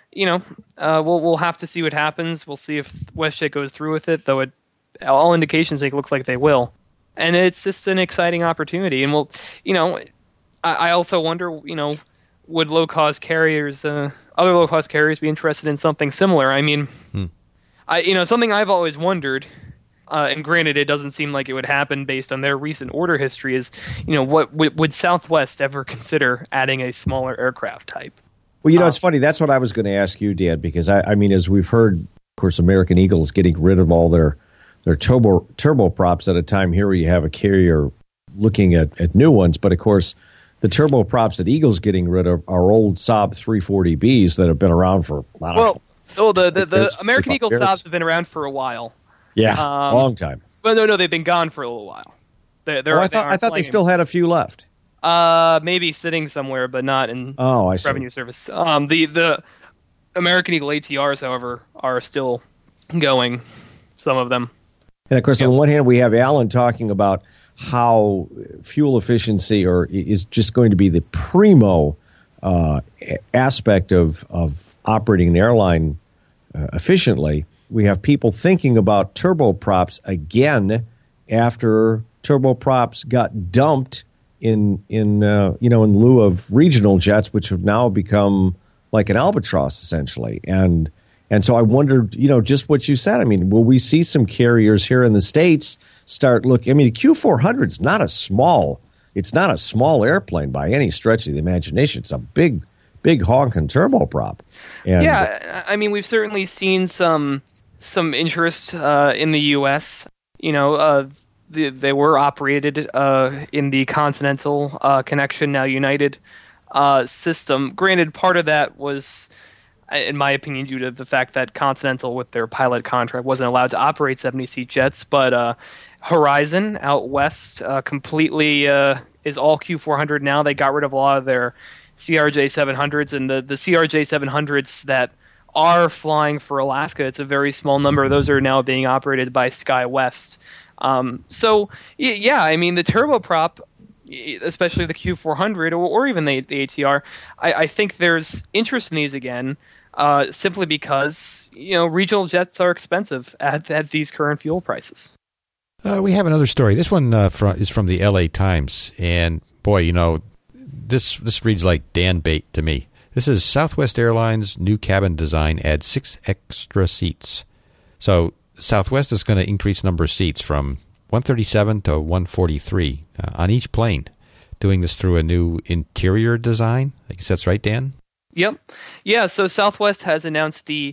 you know, uh, we'll we'll have to see what happens. We'll see if WestJet goes through with it, though it, all indications make it look like they will. And it's just an exciting opportunity. And we'll, you know, I, I also wonder, you know, would low-cost carriers, uh, other low-cost carriers, be interested in something similar? I mean, hmm. I you know, something I've always wondered. Uh, and granted, it doesn't seem like it would happen based on their recent order history. Is, you know, what would, would Southwest ever consider adding a smaller aircraft type? Well, you know, it's funny. That's what I was going to ask you, Dan, because I, I mean, as we've heard, of course, American Eagle is getting rid of all their their turbo turboprops at a time here where you have a carrier looking at, at new ones. But of course, the turboprops that Eagle's getting rid of are old Saab three forty Bs that have been around for I don't well, know, oh, the the, the American Eagle years. Saabs have been around for a while. Yeah, um, long time. Well, no, no, they've been gone for a little while. They're, they're, oh, I thought I thought they still had a few left. Uh, maybe sitting somewhere, but not in oh, I see. revenue service. Um, the the American Eagle A T Rs, however, are still going. Some of them. And of course, yep. on one hand, we have Alan talking about how fuel efficiency or is just going to be the primo uh, aspect of of operating an airline uh, efficiently. We have people thinking about turboprops again after turboprops got dumped in in uh, you know in lieu of regional jets, which have now become like an albatross essentially. And and so I wondered, you know, just what you said. I mean, will we see some carriers here in the States start looking? I mean, the Q four hundred is not a small. It's not a small airplane by any stretch of the imagination. It's a big, big honking turboprop. And yeah, I mean, we've certainly seen some. some interest uh, in the U S. You know, uh, the, they were operated uh, in the Continental uh, Connection, now United uh, system. Granted, part of that was, in my opinion, due to the fact that Continental, with their pilot contract, wasn't allowed to operate seventy-seat jets. But uh, Horizon out west uh, completely uh, is all Q four hundred now. They got rid of a lot of their C R J seven hundreds, and the, the C R J seven hundreds that are flying for Alaska. It's a very small number. Those are now being operated by SkyWest. Um, so, yeah, I mean, the turboprop, especially the Q four hundred or, or even the, the A T R, I, I think there's interest in these again, uh, simply because, you know, regional jets are expensive at, at these current fuel prices. Uh, we have another story. This one uh, fr- is from the L A Times. And, boy, you know, this this reads like Dan bait to me. This is Southwest Airlines' new cabin design adds six extra seats. So Southwest is going to increase number of seats from one thirty-seven to one forty-three uh, on each plane, doing this through a new interior design. I guess that's right, Dan? Yep. Yeah, so Southwest has announced the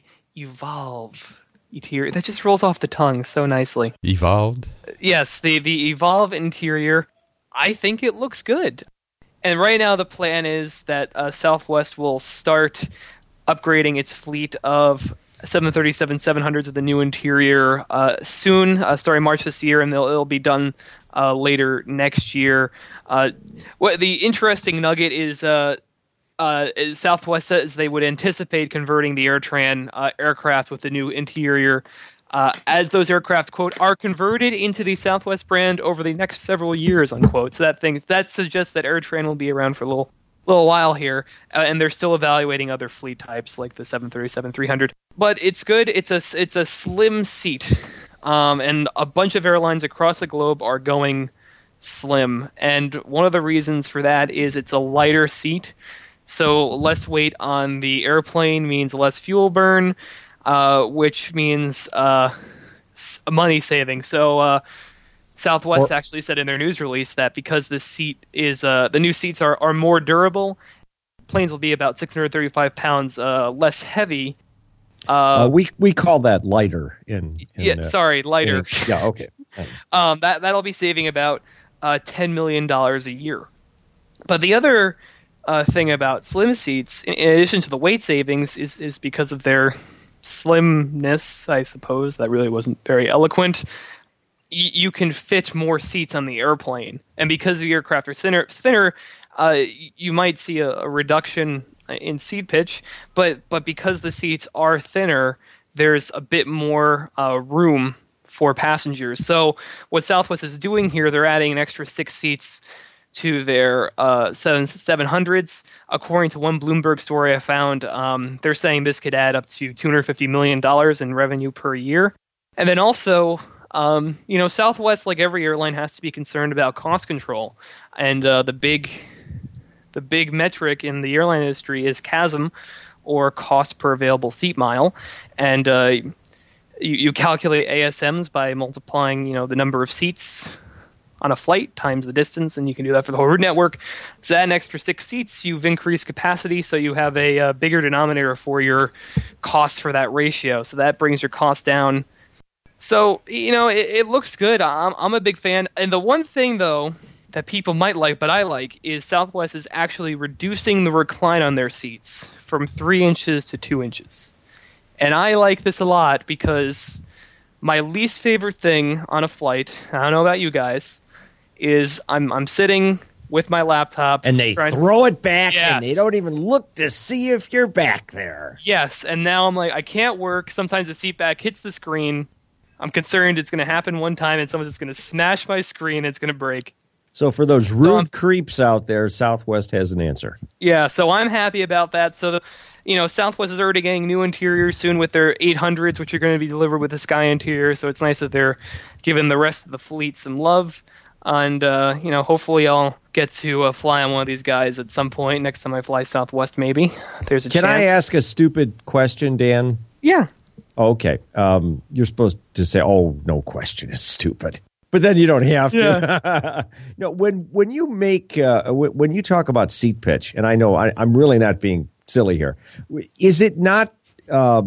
Evolve interior. That just rolls off the tongue so nicely. Evolved? Yes, the, the Evolve interior. I think it looks good. And right now the plan is that uh, Southwest will start upgrading its fleet of seven thirty-seven seven hundreds with the new interior uh, soon, uh, starting March this year, and it'll be done uh, later next year. Uh, what the interesting nugget is, uh, uh, is Southwest says they would anticipate converting the AirTran uh, aircraft with the new interior Uh, as those aircraft, quote, are converted into the Southwest brand over the next several years, unquote. So that thing that suggests that AirTran will be around for a little little while here, uh, and they're still evaluating other fleet types like the seven thirty-seven three hundred. But it's good. It's a it's a slim seat, um, and a bunch of airlines across the globe are going slim. And one of the reasons for that is it's a lighter seat, so less weight on the airplane means less fuel burn. Uh, which means uh, s- money saving. So uh, Southwest or, actually said in their news release that because the seat is uh, the new seats are, are more durable, planes will be about six hundred thirty-five pounds uh, less heavy. Uh, uh, we we call that lighter in, in yeah. Uh, sorry, lighter. In, yeah. Okay. um, that that'll be saving about uh, ten million dollars a year. But the other uh, thing about slim seats, in, in addition to the weight savings, is is because of their slimness, I suppose. That really wasn't very eloquent. Y- you can fit more seats on the airplane, and because the aircraft are thinner, thinner, uh, you might see a, a reduction in seat pitch. But but because the seats are thinner, there's a bit more uh, room for passengers. So what Southwest is doing here, they're adding an extra six seats to their uh, seven hundreds. According to one Bloomberg story I found, um, they're saying this could add up to two hundred fifty million dollars in revenue per year. And then also, um, you know, Southwest, like every airline, has to be concerned about cost control. And uh, the big the big metric in the airline industry is CASM, or cost per available seat mile. And uh, you, you calculate A S Ms by multiplying, you know, the number of seats on a flight times the distance, and you can do that for the whole route network. So add an extra six seats, you've increased capacity, so you have a, a bigger denominator for your costs for that ratio. So that brings your cost down. So, you know, it, it looks good. I'm, I'm a big fan. And the one thing, though, that people might like, but I like, is Southwest is actually reducing the recline on their seats from three inches to two inches. And I like this a lot because my least favorite thing on a flight, I don't know about you guys, is I'm I'm sitting with my laptop. And they trying throw to, it back, yes. and they don't even look to see if you're back there. Yes, and now I'm like, I can't work. Sometimes the seat back hits the screen. I'm concerned it's going to happen one time, and someone's just going to smash my screen, and it's going to break. So for those rude So, um, creeps out there, Southwest has an answer. Yeah, so I'm happy about that. So, the, you know, Southwest is already getting new interiors soon with their eight hundreds, which are going to be delivered with the Sky interior. So it's nice that they're giving the rest of the fleet some love. And, uh, you know, hopefully I'll get to uh, fly on one of these guys at some point. Next time I fly Southwest, maybe. There's a Can chance. I ask a stupid question, Dan? Yeah. Okay. Um, you're supposed to say, oh, no question is stupid. But then you don't have to. Yeah. No, when when you make uh, w- when you talk about seat pitch, and I know I, I'm really not being silly here, is it not? Uh,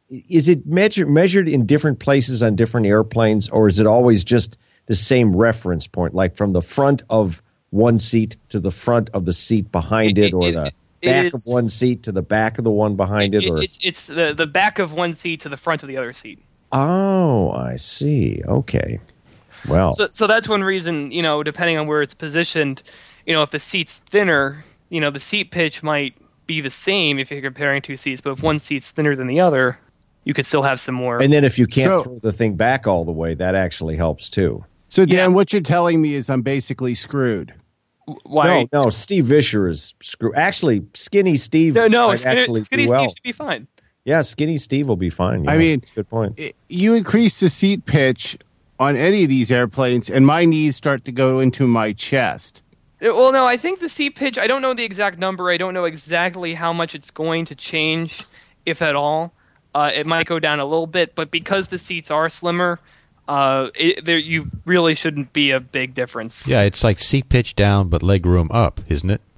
is it measure, measured in different places on different airplanes, or is it always just the same reference point, like from the front of one seat to the front of the seat behind it, or It- the it- back it of is- one seat to the back of the one behind it? It- Or it's it's the, the back of one seat to the front of the other seat. oh, I see. Okay. Well, So, so that's one reason, you know, depending on where it's positioned, you know, if the seat's thinner, you know, the seat pitch might be the same if you're comparing two seats, but if one seat's thinner than the other, you could still have some more. and then if you can't So- throw the thing back all the way, that actually helps too. So, Dan, Yeah. what you're telling me is I'm basically screwed. Why? No, no, Steve Vischer is screw. Actually, Skinny Steve No, no, might Skinny, actually Skinny do well. Steve should be fine. Yeah, Skinny Steve will be fine. I Yeah, mean, that's a good point. It- you increase the seat pitch on any of these airplanes, and my knees start to go into my chest. Uh, Well, no, I think the seat pitch, I don't know the exact number. I don't know exactly how much it's going to change, if at all. Uh, it might go down a little bit, but because the seats are slimmer, uh, it, there you really shouldn't be a big difference. Yeah, it's like seat pitch down but leg room up, isn't it?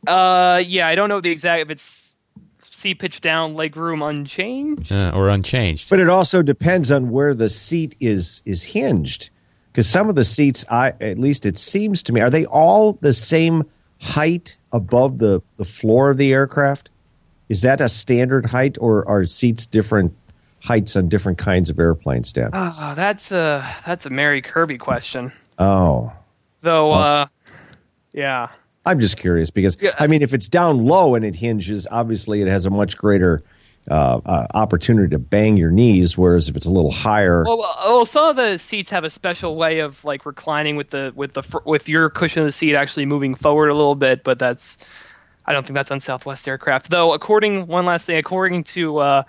Uh, yeah, I don't know the exact, if it's seat pitch down, leg room unchanged. Uh, or unchanged. But it also depends on where the seat is is hinged, because some of the seats, I at least it seems to me, are they all the same height above the, the floor of the aircraft? Is that a standard height, or are seats different heights on different kinds of airplanes, Dan? Oh, that's a that's a Mary Kirby question. Oh, Though, uh, yeah. I'm just curious because, Yeah. I mean, if it's down low and it hinges, obviously it has a much greater uh, uh, opportunity to bang your knees, whereas if it's a little higher... Well, well, well, some of the seats have a special way of like reclining with the with the fr- with your cushion of the seat actually moving forward a little bit, but that's I don't think that's on Southwest aircraft. Though, according one last thing, according to uh,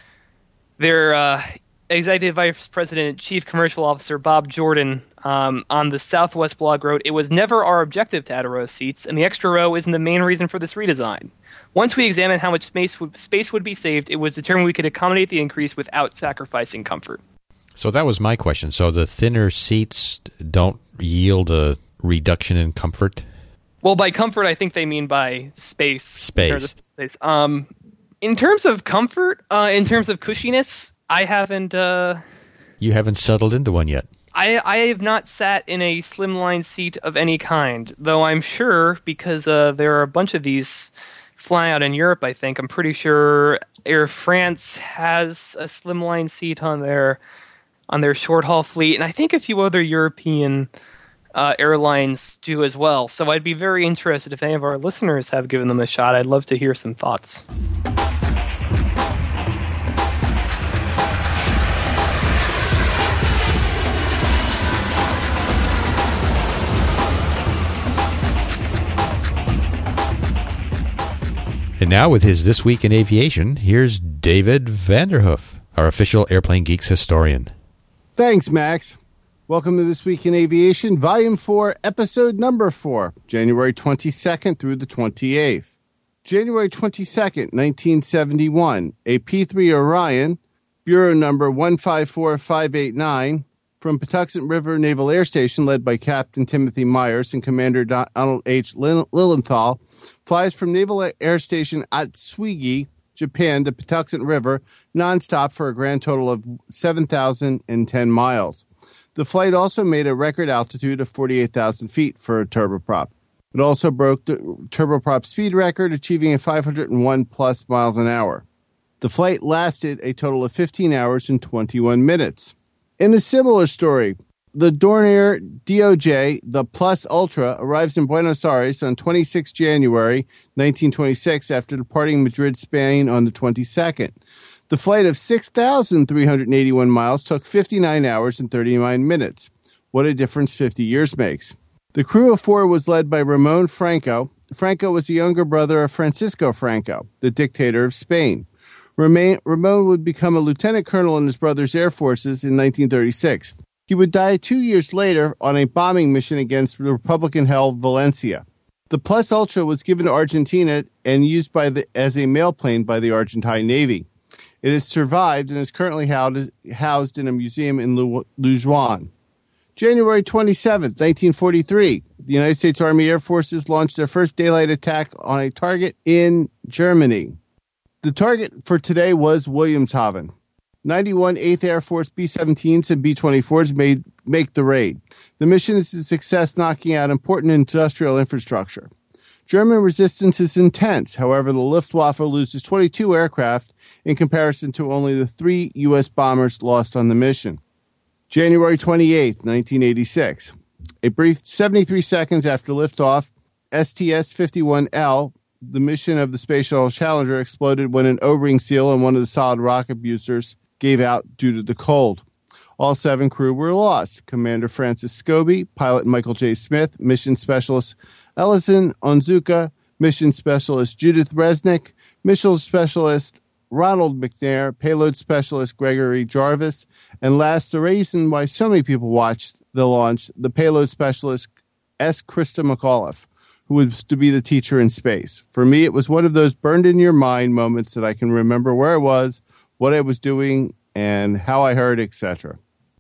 their uh, executive vice president, chief commercial officer Bob Jordan, um, on the Southwest blog wrote, "It was never our objective to add a row of seats, and the extra row isn't the main reason for this redesign. Once we examined how much space would, space would be saved, it was determined we could accommodate the increase without sacrificing comfort." So that was my question. So the thinner seats don't yield a reduction in comfort? Well, by comfort, I think they mean by space. Space. In terms of space. Um, in terms of comfort, uh, in terms of cushiness, I haven't. Uh, You haven't settled into one yet. I I have not sat in a slimline seat of any kind, though I'm sure because uh, there are a bunch of these flying out in Europe. I think I'm pretty sure Air France has a slimline seat on their on their short haul fleet, and I think a few other European uh, airlines do as well. So I'd be very interested if any of our listeners have given them a shot. I'd love to hear some thoughts. And now with his This Week in Aviation, here's David Vanderhoof, our official Airplane Geeks historian. Thanks, Max. Welcome to This Week in Aviation, Volume four, Episode Number four, January twenty-second through the twenty-eighth. January twenty-second, nineteen seventy-one, a P three Orion, Bureau number one five four five eight nine, from Patuxent River Naval Air Station, led by Captain Timothy Myers and Commander Donald H. Lilienthal, flies from Naval Air Station Atsugi, Japan, to Patuxent River, nonstop for a grand total of seven thousand ten miles. The flight also made a record altitude of forty-eight thousand feet for a turboprop. It also broke the turboprop speed record, achieving a five hundred one plus miles an hour. The flight lasted a total of fifteen hours and twenty-one minutes. In a similar story, the Dornier D O J, the Plus Ultra, arrives in Buenos Aires on the twenty-sixth of January, nineteen twenty-six, after departing Madrid, Spain on the twenty-second. The flight of six thousand three hundred eighty-one miles took fifty-nine hours and thirty-nine minutes. What a difference fifty years makes. The crew of four was led by Ramon Franco. Franco was the younger brother of Francisco Franco, the dictator of Spain. Ramon would become a lieutenant colonel in his brother's air forces in nineteen thirty-six. He would die two years later on a bombing mission against the Republican-held Valencia. The Plus Ultra was given to Argentina and used by the, as a mail plane by the Argentine Navy. It has survived and is currently housed, housed in a museum in Lujuan. January twenty-seventh, nineteen forty-three, the United States Army Air Forces launched their first daylight attack on a target in Germany. The target for today was Wilhelmshaven. ninety-one eighth Air Force B seventeens and B twenty-fours made make the raid. The mission is a success, knocking out important industrial infrastructure. German resistance is intense. However, the Luftwaffe loses twenty-two aircraft in comparison to only the three U S bombers lost on the mission. January twenty-eighth, nineteen eighty-six. A brief seventy-three seconds after liftoff, S T S fifty-one L, the mission of the Space Shuttle Challenger, exploded when an O-ring seal on one of the solid rocket boosters gave out due to the cold. All seven crew were lost. Commander Francis Scobie, pilot Michael J. Smith, mission specialist Ellison Onzuka, mission specialist Judith Resnick, mission specialist Ronald McNair, payload specialist Gregory Jarvis, and last, the reason why so many people watched the launch, the payload specialist S. Krista McAuliffe, who was to be the teacher in space. For me, it was one of those burned-in-your-mind moments that I can remember where I was, what I was doing, and how I heard, et cetera.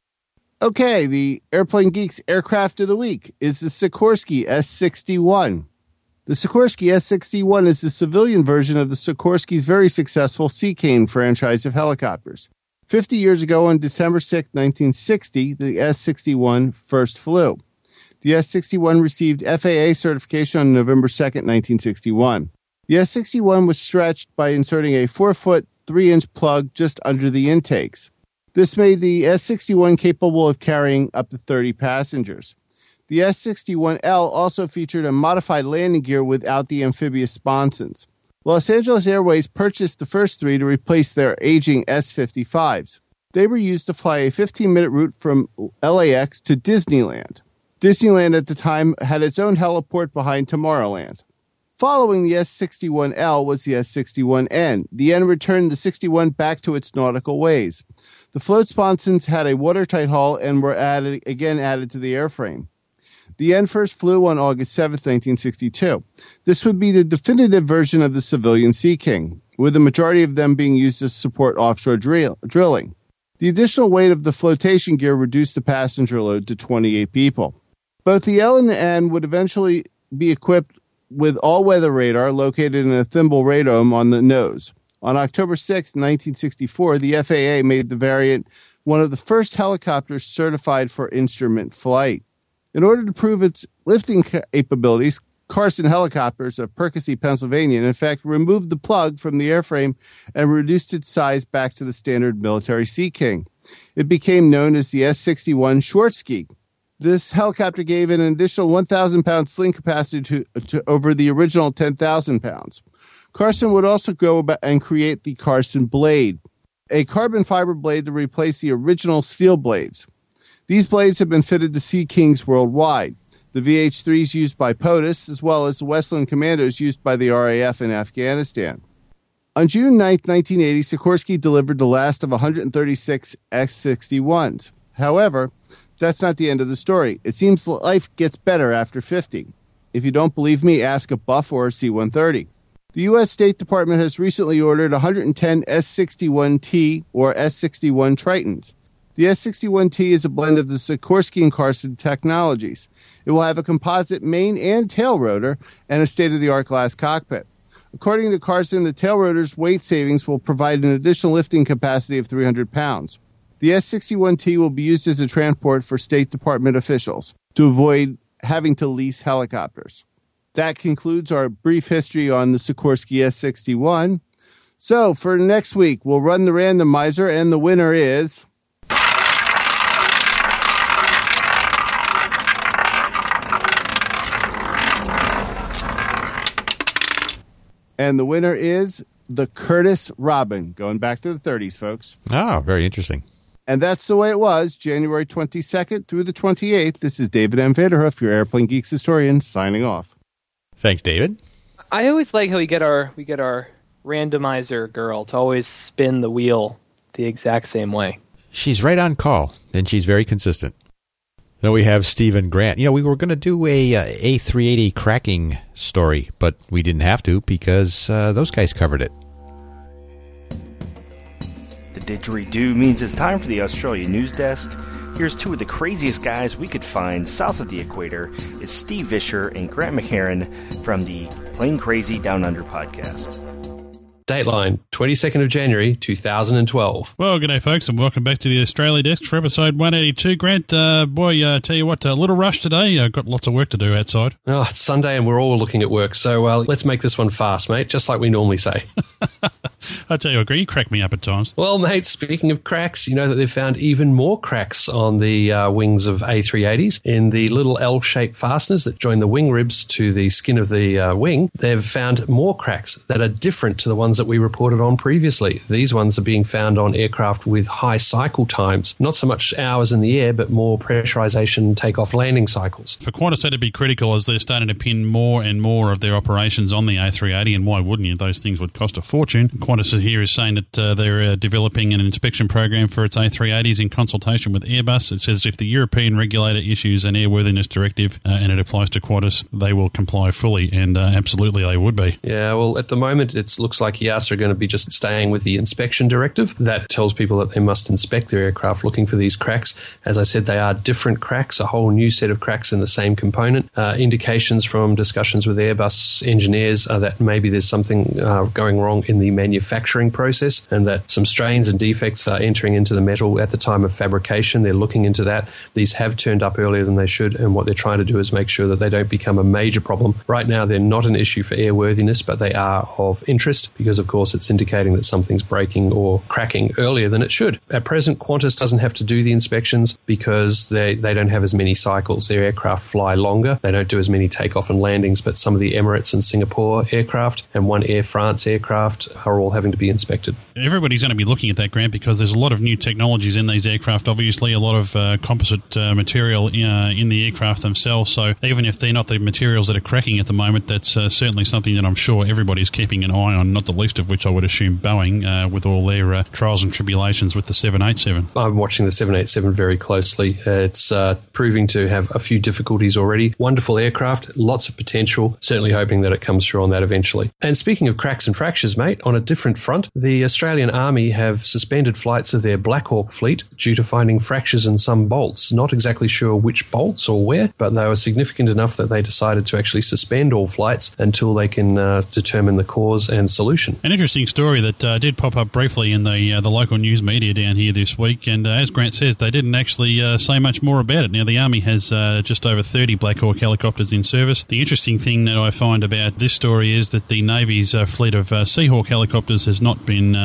Okay, the Airplane Geeks Aircraft of the Week is the Sikorsky S sixty-one. The Sikorsky S sixty-one is the civilian version of the Sikorsky's very successful Sea King franchise of helicopters. Fifty years ago, on December sixth, nineteen sixty, the S sixty-one first flew. The S sixty-one received F A A certification on November second, nineteen sixty-one. The S sixty-one was stretched by inserting a four foot, three inch plug just under the intakes. This made the S sixty-one capable of carrying up to thirty passengers. The S sixty-one L also featured a modified landing gear without the amphibious sponsons. Los Angeles Airways purchased the first three to replace their aging S fifty-fives. They were used to fly a fifteen minute route from L A X to Disneyland. Disneyland at the time had its own heliport behind Tomorrowland. Following the S sixty-one L was the S sixty-one N. The N returned the sixty-one back to its nautical ways. The float sponsons had a watertight hull and were added again added to the airframe. The N first flew on August seventh, nineteen sixty-two. This would be the definitive version of the civilian Sea King, with the majority of them being used to support offshore drill- drilling. The additional weight of the flotation gear reduced the passenger load to twenty-eight people. Both the L and the N would eventually be equipped with all-weather radar located in a thimble radome on the nose. On October sixth, nineteen sixty-four, the F A A made the variant one of the first helicopters certified for instrument flight. In order to prove its lifting capabilities, Carson Helicopters of Percy, Pennsylvania, in fact, removed the plug from the airframe and reduced its size back to the standard military Sea King. It became known as the S sixty-one Schwarzkopf. This helicopter gave an additional one thousand pound sling capacity to, to over the original ten thousand pounds. Carson would also go about and create the Carson Blade, a carbon fiber blade to replace the original steel blades. These blades have been fitted to Sea Kings worldwide. the V H threes used by POTUS, as well as the Westland Commandos used by the R A F in Afghanistan. On June ninth, nineteen eighty, Sikorsky delivered the last of one hundred thirty-six X sixty-ones. However, that's not the end of the story. It seems life gets better after fifty. If you don't believe me, ask a Buff or a C one thirty. The U S State Department has recently ordered one hundred ten S sixty-one T or S sixty-one Tritons. The S sixty-one T is a blend of the Sikorsky and Carson technologies. It will have a composite main and tail rotor and a state-of-the-art glass cockpit. According to Carson, the tail rotor's weight savings will provide an additional lifting capacity of three hundred pounds. The S sixty-one T will be used as a transport for State Department officials to avoid having to lease helicopters. That concludes our brief history on the Sikorsky S sixty-one. So, for next week, we'll run the randomizer, and the winner is... And the winner is the Curtiss Robin, going back to the thirties, folks. Ah, very interesting. And that's the way it was, January twenty-second through the twenty-eighth. This is David M. Vanderhoof, your Airplane Geeks historian, signing off. Thanks, David. I always like how we get our we get our randomizer girl to always spin the wheel the exact same way. She's right on call, and she's very consistent. Then we have Stephen Grant. You know, we were going to do a uh, A three eighty cracking story, but we didn't have to because uh, those guys covered it. The didgeridoo means it's time for the Australia News Desk. Here's two of the craziest guys we could find south of the equator. It's Steve Vischer and Grant McHerron from the Plane Crazy Down Under podcast. Dateline, twenty-second of January, two thousand twelve. Well, good day, folks, and welcome back to the Australia Desk for episode one eighty-two. Grant, uh, boy, uh, tell you what, a little rush today. I've got lots of work to do outside. Oh, it's Sunday and we're all looking at work, so uh, let's make this one fast, mate, just like we normally say. I tell you what, Grant, you crack me up at times. Well, mate, speaking of cracks, you know that they've found even more cracks on the uh, wings of A three eighties in the little L-shaped fasteners that join the wing ribs to the skin of the uh, wing. They've found more cracks that are different to the ones that we reported on previously. These ones are being found on aircraft with high cycle times, not so much hours in the air, but more pressurization takeoff landing cycles. For Qantas, that'd be critical as they're starting to pin more and more of their operations on the A three eighty, and why wouldn't you? Those things would cost a fortune. Qantas here is saying that uh, they're uh, developing an inspection program for its A three eighties in consultation with Airbus. It says if the European regulator issues an airworthiness directive uh, and it applies to Qantas, they will comply fully, and uh, absolutely they would be. Yeah, well, at the moment, it looks like E A S A are going to be just staying with the inspection directive. That tells people that they must inspect their aircraft looking for these cracks. As I said, they are different cracks, a whole new set of cracks in the same component. Uh, indications from discussions with Airbus engineers are that maybe there's something uh, going wrong in the manufacturing process and that some strains and defects are entering into the metal at the time of fabrication. They're looking into that. These have turned up earlier than they should, and what they're trying to do is make sure that they don't become a major problem. Right now, they're not an issue for airworthiness, but they are of interest because, of course, it's indicating that something's breaking or cracking earlier than it should. At present, Qantas doesn't have to do the inspections because they, they don't have as many cycles. Their aircraft fly longer. They don't do as many takeoff and landings, but some of the Emirates and Singapore aircraft and one Air France aircraft are all having to be inspected. Everybody's going to be looking at that, Grant, because there's a lot of new technologies in these aircraft, obviously, a lot of uh, composite uh, material uh, in the aircraft themselves. So even if they're not the materials that are cracking at the moment, that's uh, certainly something that I'm sure everybody's keeping an eye on, not the least of which I would assume Boeing, uh, with all their uh, trials and tribulations with the seven eighty-seven. I'm watching the seven eighty-seven very closely. Uh, it's uh, proving to have a few difficulties already. Wonderful aircraft, lots of potential, certainly hoping that it comes through on that eventually. And speaking of cracks and fractures, mate, on a different front, the Australian Army have suspended flights of their Black Hawk fleet due to finding fractures in some bolts. Not exactly sure which bolts or where, but they were significant enough that they decided to actually suspend all flights until they can uh, determine the cause and solution. An interesting story that uh, did pop up briefly in the uh, the local news media down here this week, and uh, as Grant says, they didn't actually uh, say much more about it. Now, the Army has uh, just over thirty Black Hawk helicopters in service. The interesting thing that I find about this story is that the Navy's uh, fleet of uh, Seahawk helicopters has not been uh,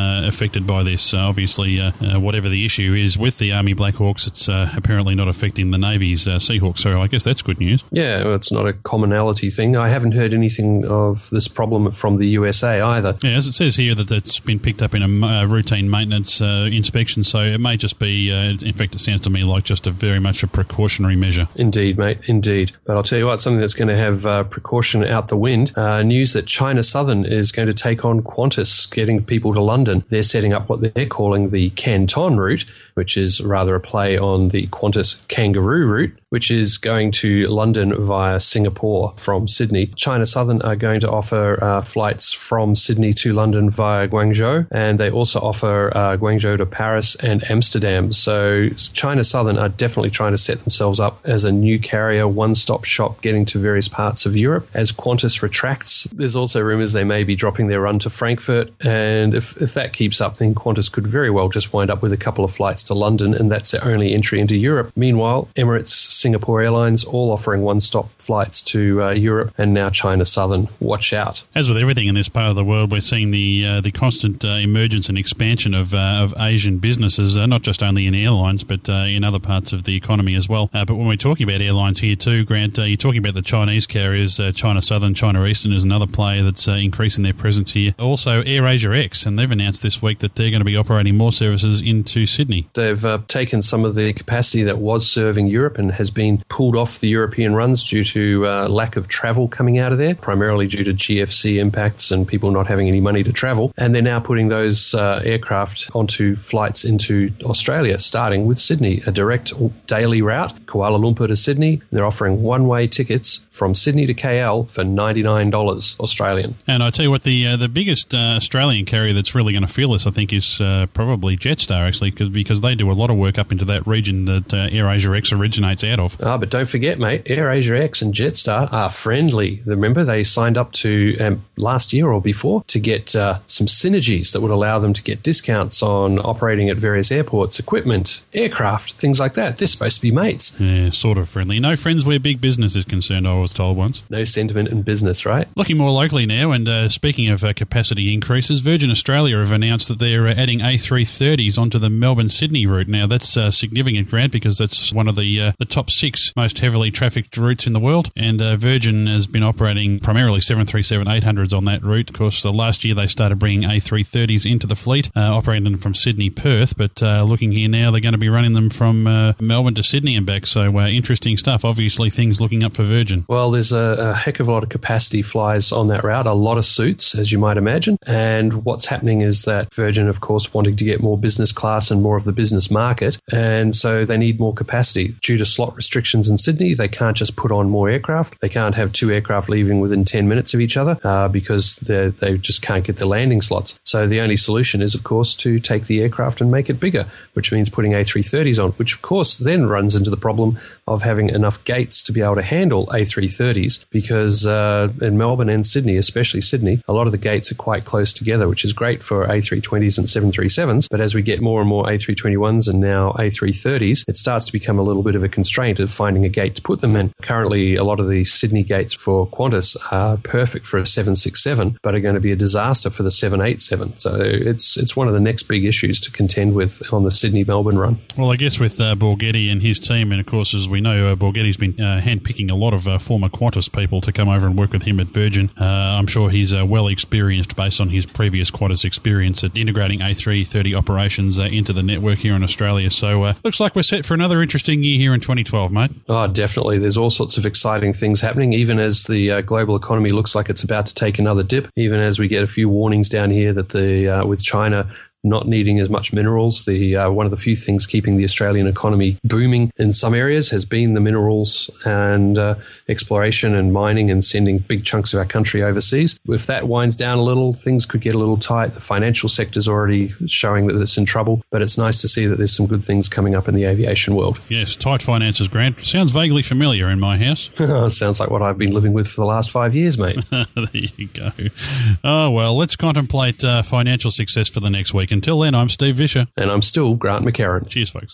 uh, affected by this. Uh, obviously, uh, uh, whatever the issue is with the Army Black Hawks, it's uh, apparently not affecting the Navy's uh, Seahawks. So I guess that's good news. Yeah, well, it's not a commonality thing. I haven't heard anything of this problem from the U S A either. Yeah, as it says here that it's been picked up in a uh, routine maintenance uh, inspection, so it may just be, uh, in fact, it sounds to me like just a very much a precautionary measure. Indeed, mate, indeed. But I'll tell you what, something that's going to have uh, precaution out the wind, uh, news that China Southern is going to take on Qantas, getting people to London. They're setting up what they're calling the Canton route, which is rather a play on the Qantas Kangaroo route, which is going to London via Singapore from Sydney. China Southern are going to offer uh, flights from Sydney to London via Guangzhou, and they also offer uh, Guangzhou to Paris and Amsterdam. So China Southern are definitely trying to set themselves up as a new carrier, one-stop shop, getting to various parts of Europe. As Qantas retracts, there's also rumours they may be dropping their run to Frankfurt, and if, if that keeps up, then Qantas could very well just wind up with a couple of flights to London, and that's their only entry into Europe. Meanwhile, Emirates, Singapore Airlines, all offering one-stop flights to uh, Europe, and now China Southern. Watch out. As with everything in this part of the world, we're seeing the uh, the constant uh, emergence and expansion of uh, of Asian businesses, uh, not just only in airlines, but uh, in other parts of the economy as well. Uh, but when we're talking about airlines here too, Grant, uh, you're talking about the Chinese carriers, uh, China Southern, China Eastern is another player that's uh, increasing their presence here. Also, AirAsia X, and they've announced this week that they're going to be operating more services into Sydney. They've uh, taken some of the capacity that was serving Europe and has been pulled off the European runs due to uh, lack of travel coming out of there, primarily due to G F C impacts and people not having any money to travel. And they're now putting those uh, aircraft onto flights into Australia, starting with Sydney, a direct daily route, Kuala Lumpur to Sydney. They're offering one-way tickets from Sydney to K L for ninety-nine dollars Australian. And I tell you what, the uh, the biggest uh, Australian carrier that's really going to feel this, I think, is uh, probably Jetstar, actually, cause, because they do a lot of work up into that region that uh, AirAsia X originates out of. Ah, but don't forget, mate, AirAsia X and Jetstar are friendly. Remember, they signed up to um, last year or before to get uh, some synergies that would allow them to get discounts on operating at various airports, equipment, aircraft, things like that. They're supposed to be mates. Yeah, sort of friendly. No friends where big business is concerned, I was told once. No sentiment in business, right? Looking more locally now, and uh, speaking of uh, capacity increases, Virgin Australia have announced that they're uh, adding A three thirties onto the Melbourne-Sydney route. Now, that's uh, significant, Grant, because that's one of the uh, the top six most heavily trafficked routes in the world, and uh, Virgin has been operating primarily seven thirty-seven eight hundreds on that route. Of course, uh, last year they started bringing A three thirties into the fleet, uh, operating them from Sydney-Perth, but uh, looking here now, they're going to be running them from uh, Melbourne to Sydney and back, so uh, interesting stuff. Obviously, things looking up for Virgin. Well, there's a, a heck of a lot of capacity flies on that route, a lot of suits, as you might imagine, and what's happening is that Virgin, of course, wanting to get more business class and more of the business market, and so they need more capacity. Due to slot restrictions in Sydney, they can't just put on more aircraft. They can't have two aircraft leaving within ten minutes of each other uh, because they just can't get the landing slots. So the only solution is, of course, to take the aircraft and make it bigger, which means putting A three thirties on, which, of course, then runs into the problem of having enough gates to be able to handle A three thirties because uh, in Melbourne and Sydney, especially Sydney, a lot of the gates are quite close together, which is great for A three twenties and seven thirty-sevens. But as we get more and more A three twenty-ones and now A three thirties, it starts to become a little bit of a constraint of finding a gate to put them in. Currently, a lot of the Sydney gates for Qantas are perfect for a seven sixty-seven, but are going to be a disaster for the seven eighty-seven. So it's it's one of the next big issues to contend with on the Sydney-Melbourne run. Well, I guess with uh, Borghetti and his team, and of course, as we know, uh, Borghetti's been uh, handpicking a lot of uh, former Qantas people to come over and work with him at Virgin. Uh, I'm sure he's uh, well experienced based on his previous Qantas experience at integrating A three thirty operations uh, into the network here in Australia. So uh, looks like we're set for another interesting year here in twenty twelve, mate. Oh, definitely. There's all sorts of exciting things happening, even as the uh, global economy looks like it's about to take another dip, even as we get a few warnings down here that the uh, with China not needing as much minerals. The uh, one of the few things keeping the Australian economy booming in some areas has been the minerals and uh, exploration and mining and sending big chunks of our country overseas. If that winds down a little, things could get a little tight. The financial sector's already showing that it's in trouble, but it's nice to see that there's some good things coming up in the aviation world. Yes, tight finances, Grant. Sounds vaguely familiar in my house. Sounds like what I've been living with for the last five years, mate. There you go. Oh, well, let's contemplate uh, financial success for the next week. Until then, I'm Steve Vischer. And I'm still Grant McHerron. Cheers, folks.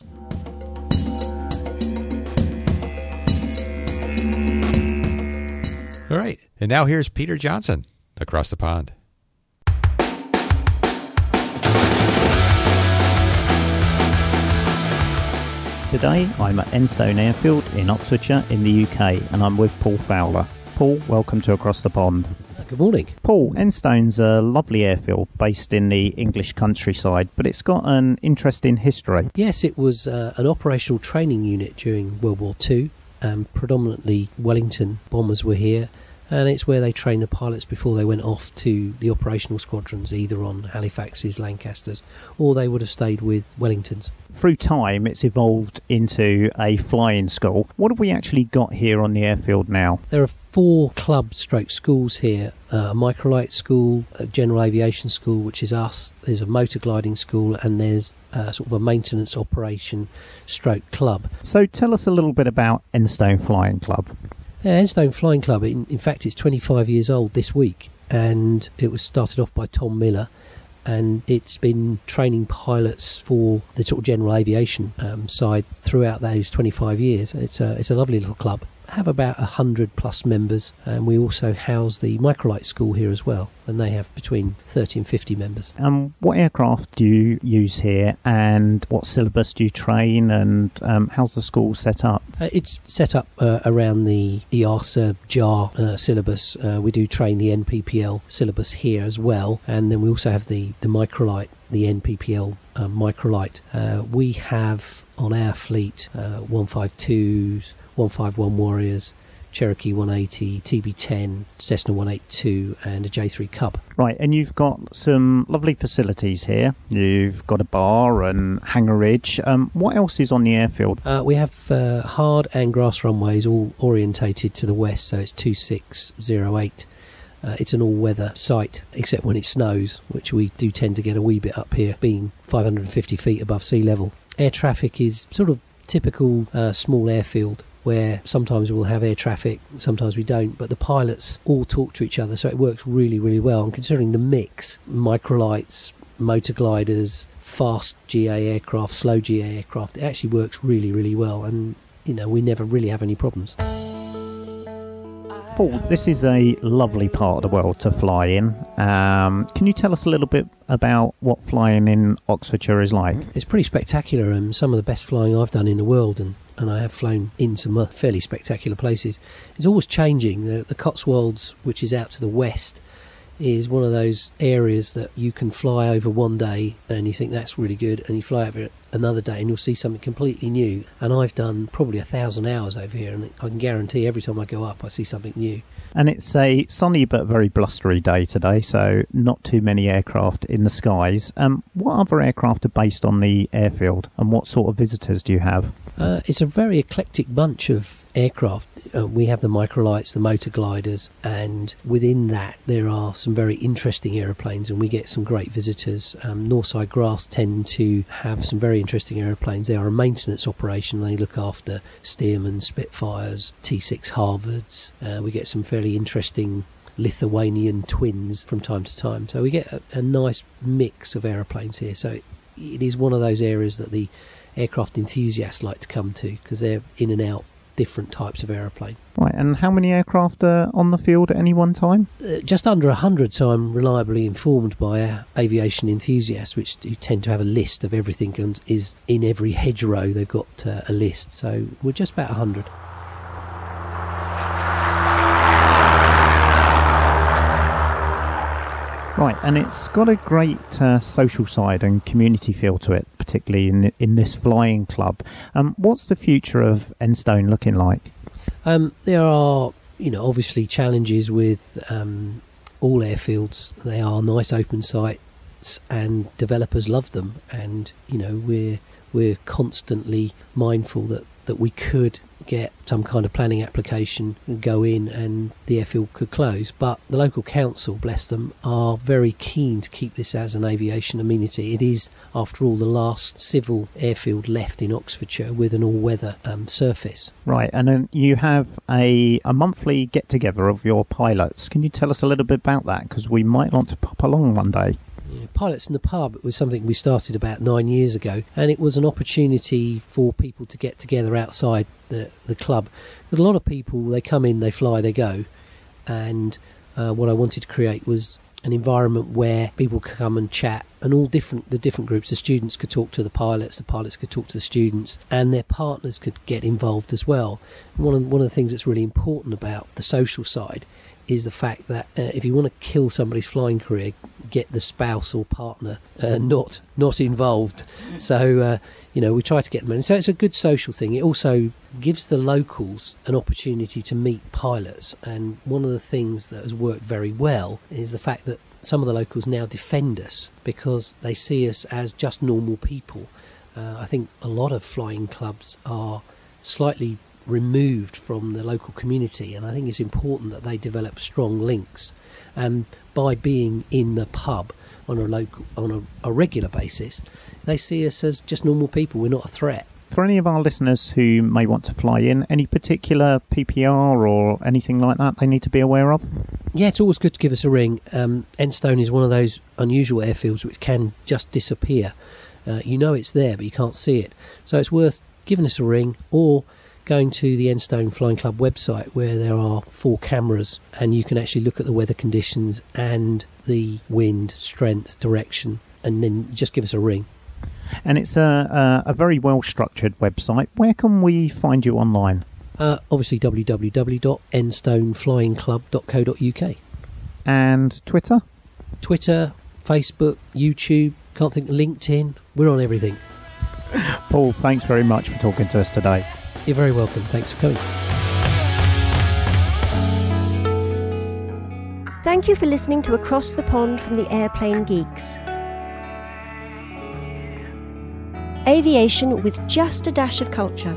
All right. And now here's Peter Johnson across the pond. Today I'm at Enstone Airfield in Oxfordshire in the U K, and I'm with Paul Fowler. Paul, welcome to Across the Pond. Good morning. Paul, Enstone's a lovely airfield based in the English countryside, but it's got an interesting history. Yes, it was uh, an operational training unit during World War Two. Um, predominantly Wellington bombers were here, and it's where they trained the pilots before they went off to the operational squadrons, either on Halifaxes, Lancasters, or they would have stayed with Wellingtons. Through time, it's evolved into a flying school. What have we actually got here on the airfield now? There are four club stroke schools here. Uh, a microlight school, a general aviation school, which is us. There's a motor gliding school, and there's uh, sort of a maintenance operation stroke club. So tell us a little bit about Enstone Flying Club. Yeah, Enstone Flying Club, in, in fact, it's twenty-five years old this week, and it was started off by Tom Miller, and it's been training pilots for the sort of general aviation um, side throughout those twenty-five years. It's a, it's a lovely little club. Have about one hundred plus members, and we also house the microlight school here as well, and they have between thirty and fifty members. Um, what aircraft do you use here, and what syllabus do you train, and um, how's the school set up? Uh, it's set up uh, around the E A S A J A R uh, syllabus. Uh, we do train the N P P L syllabus here as well, and then we also have the, the microlight, the N P P L uh, microlight. Uh, we have on our fleet uh, one fifty-twos, one fifty-one Warriors, Cherokee one eighty, T B ten, Cessna one eighty-two, and a J three Cub. Right, and you've got some lovely facilities here. You've got a bar and hangar ridge. Um, what else is on the airfield? Uh, we have uh, hard and grass runways, all orientated to the west, so it's two six zero eight. Uh, it's an all-weather site, except when it snows, which we do tend to get a wee bit up here, being five hundred fifty feet above sea level. Air traffic is sort of typical uh, small airfield, where sometimes we'll have air traffic, sometimes we don't, but the pilots all talk to each other, so it works really, really well. And considering the mix, microlights, motor gliders, fast G A aircraft, slow G A aircraft, it actually works really, really well, and you know, we never really have any problems. Paul, this is a lovely part of the world to fly in. Um, can you tell us a little bit about what flying in Oxfordshire is like? It's pretty spectacular, and some of the best flying I've done in the world, and, and I have flown in some fairly spectacular places. It's always changing. The, the Cotswolds, which is out to the west, is one of those areas that you can fly over one day and you think that's really good, and you fly over another day and you'll see something completely new. And I've done probably a thousand hours over here, and I can guarantee every time I go up I see something new. And it's a sunny but very blustery day today, so not too many aircraft in the skies. Um, what other aircraft are based on the airfield, and what sort of visitors do you have? Uh, it's a very eclectic bunch of aircraft. Uh, we have the microlights, the motor gliders, and within that there are some very interesting aeroplanes, and we get some great visitors. Um, Northside Grass tend to have some very interesting aeroplanes. They are a maintenance operation. They look after Stearman, Spitfires, T six Harvards. Uh, we get some fairly interesting Lithuanian twins from time to time. So we get a, a nice mix of aeroplanes here. So it, it is one of those areas that the aircraft enthusiasts like to come to, because they're in and out different types of aeroplane. Right, and how many aircraft are on the field at any one time? Uh, just under one hundred, so I'm reliably informed by uh, aviation enthusiasts, which do tend to have a list of everything, and is in every hedgerow they've got uh, a list. So we're just about one hundred. Right, and it's got a great uh, social side and community feel to it, particularly in in this flying club. Um, what's the future of Enstone looking like? Um, there are, you know, obviously challenges with um, all airfields. They are nice open sites, and developers love them. And you know, we're we're constantly mindful that, that we could get some kind of planning application and go in and the airfield could close, but the local council, bless them, are very keen to keep this as an aviation amenity. It is, after all, the last civil airfield left in Oxfordshire with an all-weather um, surface. Right, and then you have a, a monthly get-together of your pilots. Can you tell us a little bit about that, because we might want to pop along one day? Yeah, Pilots in the Pub was something we started about nine years ago, and it was an opportunity for people to get together outside the, the club. Because a lot of people, they come in, they fly, they go, and uh, what I wanted to create was an environment where people could come and chat, and all different the different groups. The students could talk to the pilots, the pilots could talk to the students, and their partners could get involved as well. And one of one of the things that's really important about the social side is the fact that uh, if you want to kill somebody's flying career, get the spouse or partner uh, not not involved. So uh, you know, we try to get them in. So it's a good social thing. It also gives the locals an opportunity to meet pilots, and one of the things that has worked very well is the fact that some of the locals now defend us because they see us as just normal people. Uh, I think a lot of flying clubs are slightly removed from the local community, and I think it's important that they develop strong links. And by being in the pub on a local, on a, a regular basis, they see us as just normal people. We're not a threat. For any of our listeners who may want to fly in, any particular P P R or anything like that they need to be aware of? Yeah, it's always good to give us a ring. Um, Enstone is one of those unusual airfields which can just disappear. Uh, you know it's there, but you can't see it. So it's worth giving us a ring or going to the Enstone Flying Club website, where there are four cameras and you can actually look at the weather conditions and the wind, strength, direction, and then just give us a ring. And it's a, a, a very well-structured website. Where can we find you online? Uh, obviously w w w dot enstone flying club dot co dot u k. And Twitter? Twitter, Facebook, YouTube, can't think of LinkedIn. We're on everything. Paul, thanks very much for talking to us today. You're very welcome. Thanks for coming. Thank you for listening to Across the Pond from the Airplane Geeks. Aviation with just a dash of culture.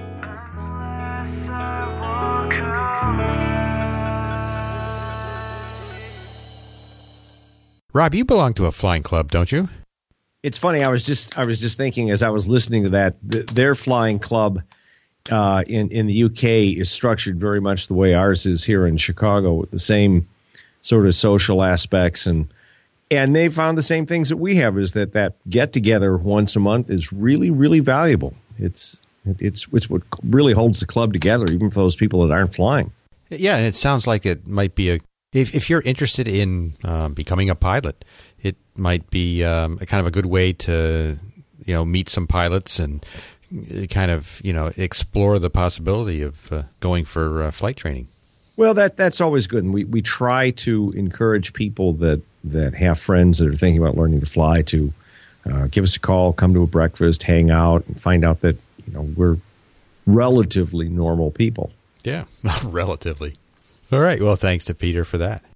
Rob, you belong to a flying club, don't you? It's funny. I was just I was just thinking as I was listening to that, th- their flying club uh, in in the U K is structured very much the way ours is here in Chicago, with the same sort of social aspects, and and they found the same things that we have. Is that that get together once a month is really really valuable. It's it's it's what really holds the club together, even for those people that aren't flying. Yeah, and it sounds like it might be a if if you're interested in uh, becoming a pilot, it might be um, a kind of a good way to you know meet some pilots and kind of you know explore the possibility of uh, going for uh, flight training. Well, that that's always good, and we, we try to encourage people that, that have friends that are thinking about learning to fly to uh, give us a call, come to a breakfast, hang out, and find out that you know we're relatively normal people. Yeah, relatively. All right. Well, thanks to Peter for that.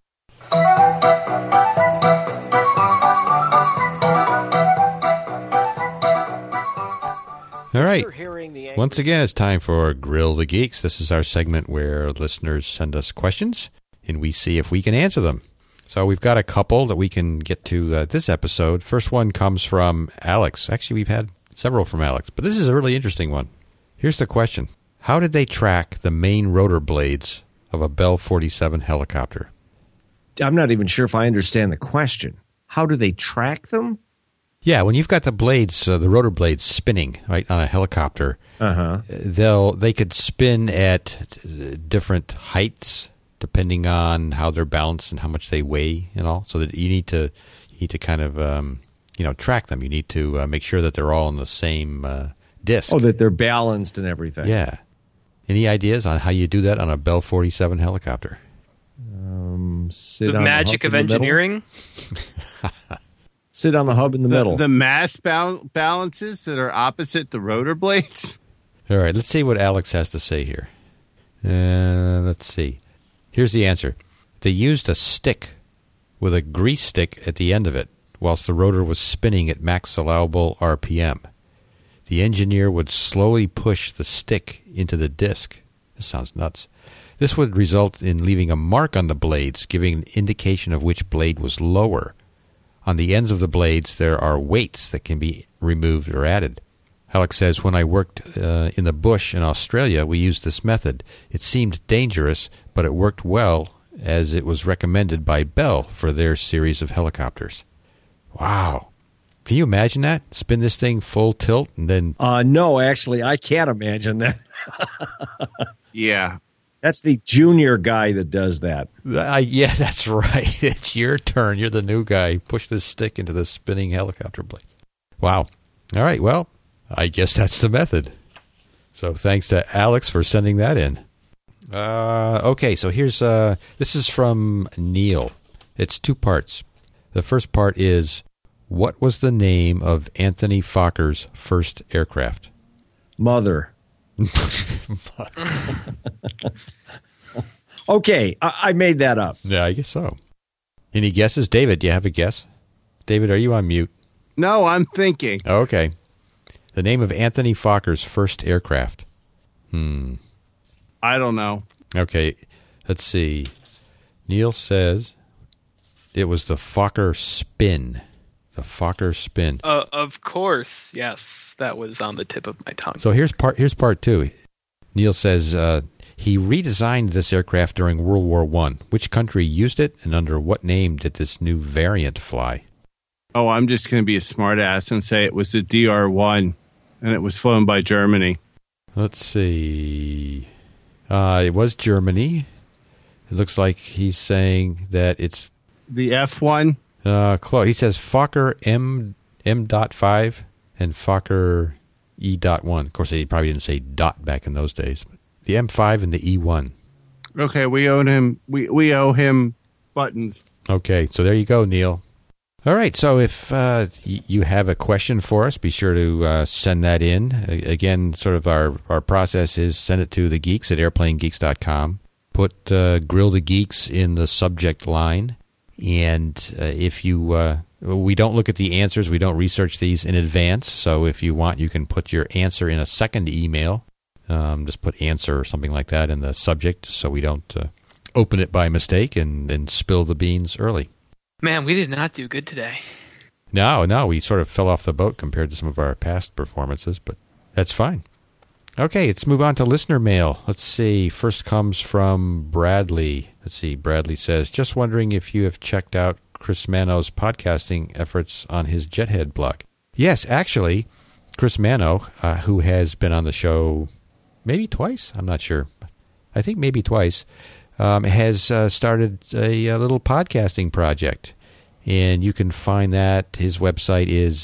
All right. Once again, it's time for Grill the Geeks. This is our segment where listeners send us questions, and we see if we can answer them. So we've got a couple that we can get to uh, this episode. First one comes from Alex. Actually, we've had several from Alex, but this is a really interesting one. Here's the question. How did they track the main rotor blades of a Bell forty-seven helicopter? I'm not even sure if I understand the question. How do they track them? Yeah, when you've got the blades, uh, the rotor blades spinning right on a helicopter, uh-huh. they'll they could spin at different heights depending on how they're balanced and how much they weigh and all. So that you need to you need to kind of um, you know track them. You need to uh, make sure that they're all on the same uh, disc. Oh, that they're balanced and everything. Yeah. Any ideas on how you do that on a Bell forty-seven helicopter? Um, sit the on magic the of engineering. Sit on the hub in the, the middle. The mass bal- balances that are opposite the rotor blades. All right, let's see what Alex has to say here. Uh, let's see. Here's the answer. They used a stick with a grease stick at the end of it whilst the rotor was spinning at max allowable R P M. The engineer would slowly push the stick into the disc. This sounds nuts. This would result in leaving a mark on the blades, giving an indication of which blade was lower. On the ends of the blades, there are weights that can be removed or added. Alex says, when I worked uh, in the bush in Australia, we used this method. It seemed dangerous, but it worked well as it was recommended by Bell for their series of helicopters. Wow. Can you imagine that? Spin this thing full tilt and then... Uh, no, actually, I can't imagine that. Yeah. That's the junior guy that does that. Uh, yeah, that's right. It's your turn. You're the new guy. Push this stick into the spinning helicopter blades. Wow. All right. Well, I guess that's the method. So thanks to Alex for sending that in. Uh, okay, so here's uh, this is from Neil. It's two parts. The first part is, what was the name of Anthony Fokker's first aircraft? Mother. Okay, I-, I made that up. Yeah, I guess so. Any guesses? David, do you have a guess? David, are you on mute? No, I'm thinking. Okay. The name of Anthony Fokker's first aircraft. Hmm. I don't know. Okay, let's see. Neil says it was the Fokker Spin. The Fokker Spin. Uh, of course, yes. That was on the tip of my tongue. So here's part here's part two. Neil says uh, he redesigned this aircraft during World War One. Which country used it, and under what name did this new variant fly? Oh, I'm just going to be a smartass and say it was the D R one, and it was flown by Germany. Let's see. Uh, it was Germany. It looks like he's saying that it's the F one. Uh, close. He says Fokker M M dot five and Fokker E dot one. Of course, they probably didn't say dot back in those days. But the M five and the E one. Okay, we owe him. We we owe him buttons. Okay, so there you go, Neil. All right, so if uh, y- you have a question for us, be sure to uh, send that in. A- again, sort of our, our process is send it to the geeks at airplane geeks dot com. Put uh, Grill the Geeks in the subject line. And uh, if you, uh, we don't look at the answers. We don't research these in advance. So if you want, you can put your answer in a second email. Um, just put answer or something like that in the subject so we don't uh, open it by mistake and, and spill the beans early. Man, we did not do good today. No, no, we sort of fell off the boat compared to some of our past performances, but that's fine. Okay, let's move on to listener mail. Let's see. First comes from Bradley. Let's see. Bradley says, just wondering if you have checked out Chris Mano's podcasting efforts on his Jethead blog. Yes, actually, Chris Mano, uh, who has been on the show maybe twice, I'm not sure. I think maybe twice, um, has uh, started a, a little podcasting project. And you can find that. His website is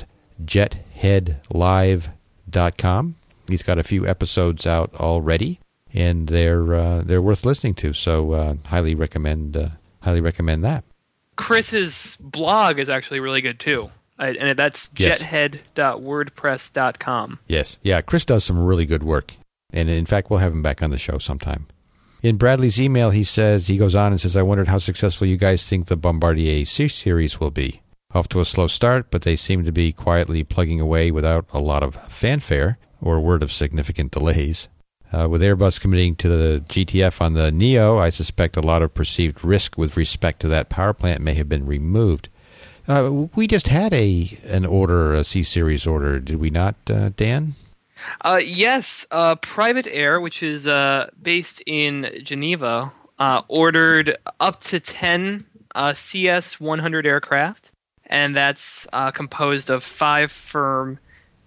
jethead live dot com. He's got a few episodes out already, and they're uh, they're worth listening to. So uh, highly recommend uh, highly recommend that. Chris's blog is actually really good too, uh, and that's Yes. jethead dot wordpress dot com. Yes, yeah, Chris does some really good work, and in fact, we'll have him back on the show sometime. In Bradley's email, he says he goes on and says, "I wondered how successful you guys think the Bombardier C series will be. Off to a slow start, but they seem to be quietly plugging away without a lot of fanfare or word of significant delays. Uh, with Airbus committing to the G T F on the Neo, I suspect a lot of perceived risk with respect to that power plant may have been removed." Uh, we just had a an order, a C series order, did we not, uh, Dan? Uh, yes, uh, Private Air, which is uh, based in Geneva, uh, ordered up to ten uh, C S one hundred aircraft, and that's uh, composed of five firm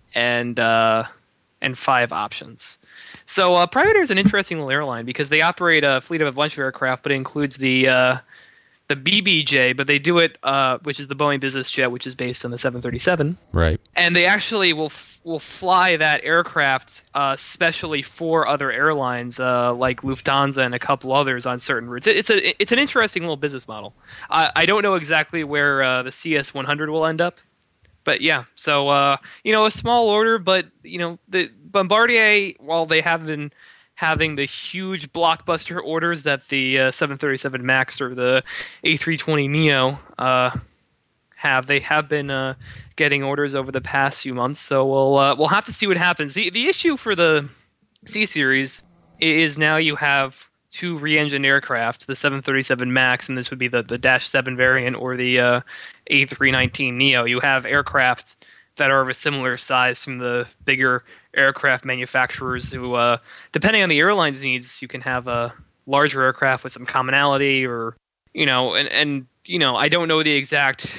and uh, and five options. So uh, Private Air is an interesting little airline because they operate a fleet of a bunch of aircraft, but it includes the uh, the B B J, but they do it, uh, which is the Boeing business jet, which is based on the seven thirty-seven. Right. And they actually will f- will fly that aircraft uh, specially for other airlines uh, like Lufthansa and a couple others on certain routes. It, it's a it's an interesting little business model. I, I don't know exactly where uh, the C S one hundred will end up, but yeah. So uh, you know, a small order, but you know, the Bombardier, while they have been having the huge blockbuster orders that the uh, seven thirty-seven MAX or the A three twenty neo uh, have, they have been uh, getting orders over the past few months. So we'll uh, we'll have to see what happens. The the issue for the C series is now you have two re-engined aircraft, the seven thirty-seven MAX, and this would be the the Dash seven variant, or the uh, A three nineteen neo. You have aircraft that are of a similar size from the bigger aircraft manufacturers who, uh, depending on the airline's needs, you can have a larger aircraft with some commonality, or, you know, and, and you know, I don't know the exact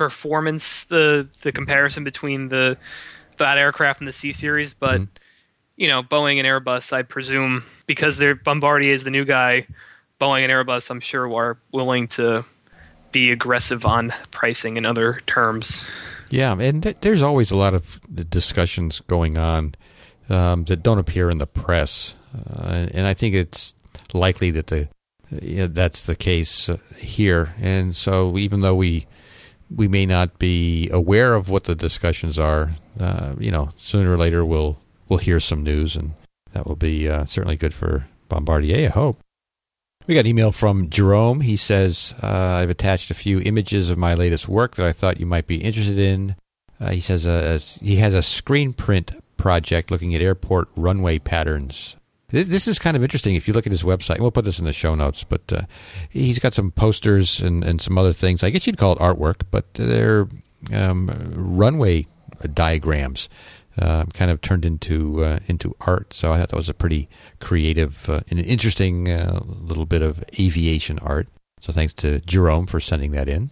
performance, the the comparison between the that aircraft and the C series, but, mm-hmm. you know, Boeing and Airbus, I presume, because they're Bombardier is the new guy, Boeing and Airbus, I'm sure, are willing to be aggressive on pricing in other terms. Yeah, and th- there's always a lot of discussions going on um, that don't appear in the press, uh, and I think it's likely that the you know, that's the case uh, here. And so, even though we we may not be aware of what the discussions are, uh, you know, sooner or later we'll we'll hear some news, and that will be uh, certainly good for Bombardier, I hope. We got an email from Jerome. He says, uh, I've attached a few images of my latest work that I thought you might be interested in. Uh, he says uh, he has a screen print project looking at airport runway patterns. This is kind of interesting if you look at his website. We'll put this in the show notes, but uh, he's got some posters and, and some other things. I guess you'd call it artwork, but they're um, runway diagrams. Uh, kind of turned into uh, into art, so I thought that was a pretty creative uh, and interesting uh, little bit of aviation art. So thanks to Jerome for sending that in.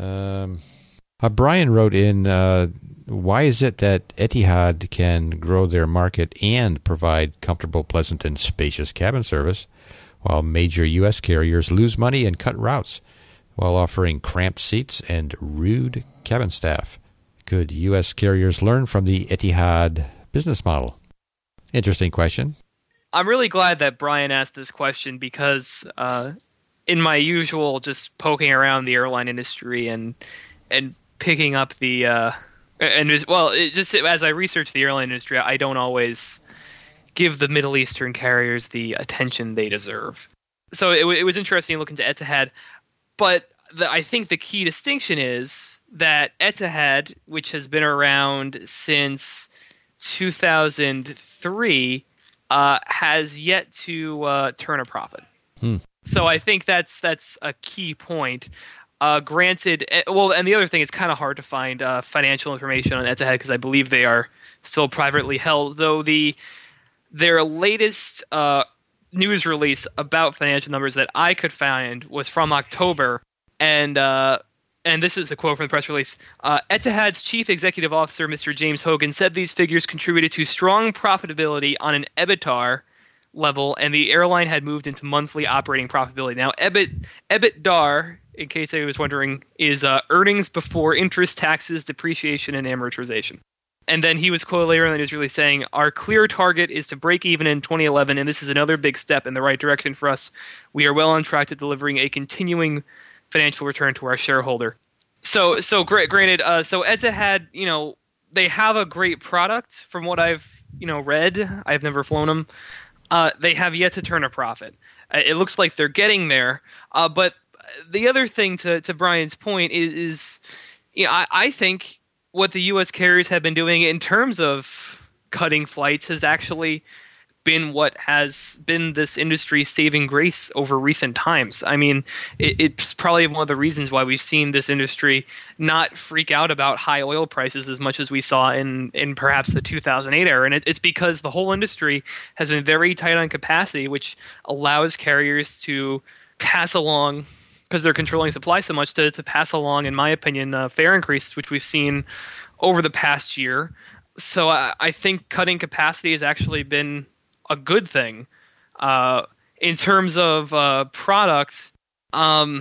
Um, uh, Brian wrote in, uh, why is it that Etihad can grow their market and provide comfortable, pleasant, and spacious cabin service, while major U S carriers lose money and cut routes, while offering cramped seats and rude cabin staff? Could U S carriers learn from the Etihad business model? Interesting question. I'm really glad that Brian asked this question because uh, in my usual just poking around the airline industry and and picking up the uh, and just, well, it just as I research the airline industry, I don't always give the Middle Eastern carriers the attention they deserve. So it, it was interesting looking to Etihad, but the, I think the key distinction is that Etihad, which has been around since two thousand three, uh, has yet to uh, turn a profit. Hmm. So I think that's that's a key point. Uh, granted, well, and the other thing, it's kind of hard to find uh, financial information on Etihad because I believe they are still privately held, though the their latest uh, news release about financial numbers that I could find was from October, and uh, and this is a quote from the press release. Uh, Etihad's chief executive officer, Mister James Hogan, said these figures contributed to strong profitability on an EBITDAR level, and the airline had moved into monthly operating profitability. Now, EBIT, EBITDAR, in case anyone was wondering, is uh, earnings before interest, taxes, depreciation, and amortization. And then he was quoted later in the news release saying, our clear target is to break even in twenty eleven, and this is another big step in the right direction for us. We are well on track to delivering a continuing financial return to our shareholder. So, so granted, uh, so Etihad, you know, they have a great product from what I've, you know, read. I've never flown them. Uh, they have yet to turn a profit. Uh, it looks like they're getting there. Uh, but the other thing to, to Brian's point is, is you know, I, I think what the U S carriers have been doing in terms of cutting flights has actually been what has been this industry's saving grace over recent times. I mean, it, it's probably one of the reasons why we've seen this industry not freak out about high oil prices as much as we saw in, in perhaps the two thousand eight era. And it, it's because the whole industry has been very tight on capacity, which allows carriers to pass along, because they're controlling supply so much, to, to pass along, in my opinion, uh, fare increases, which we've seen over the past year. So I, I think cutting capacity has actually been a good thing. Uh, in terms of uh, products, um,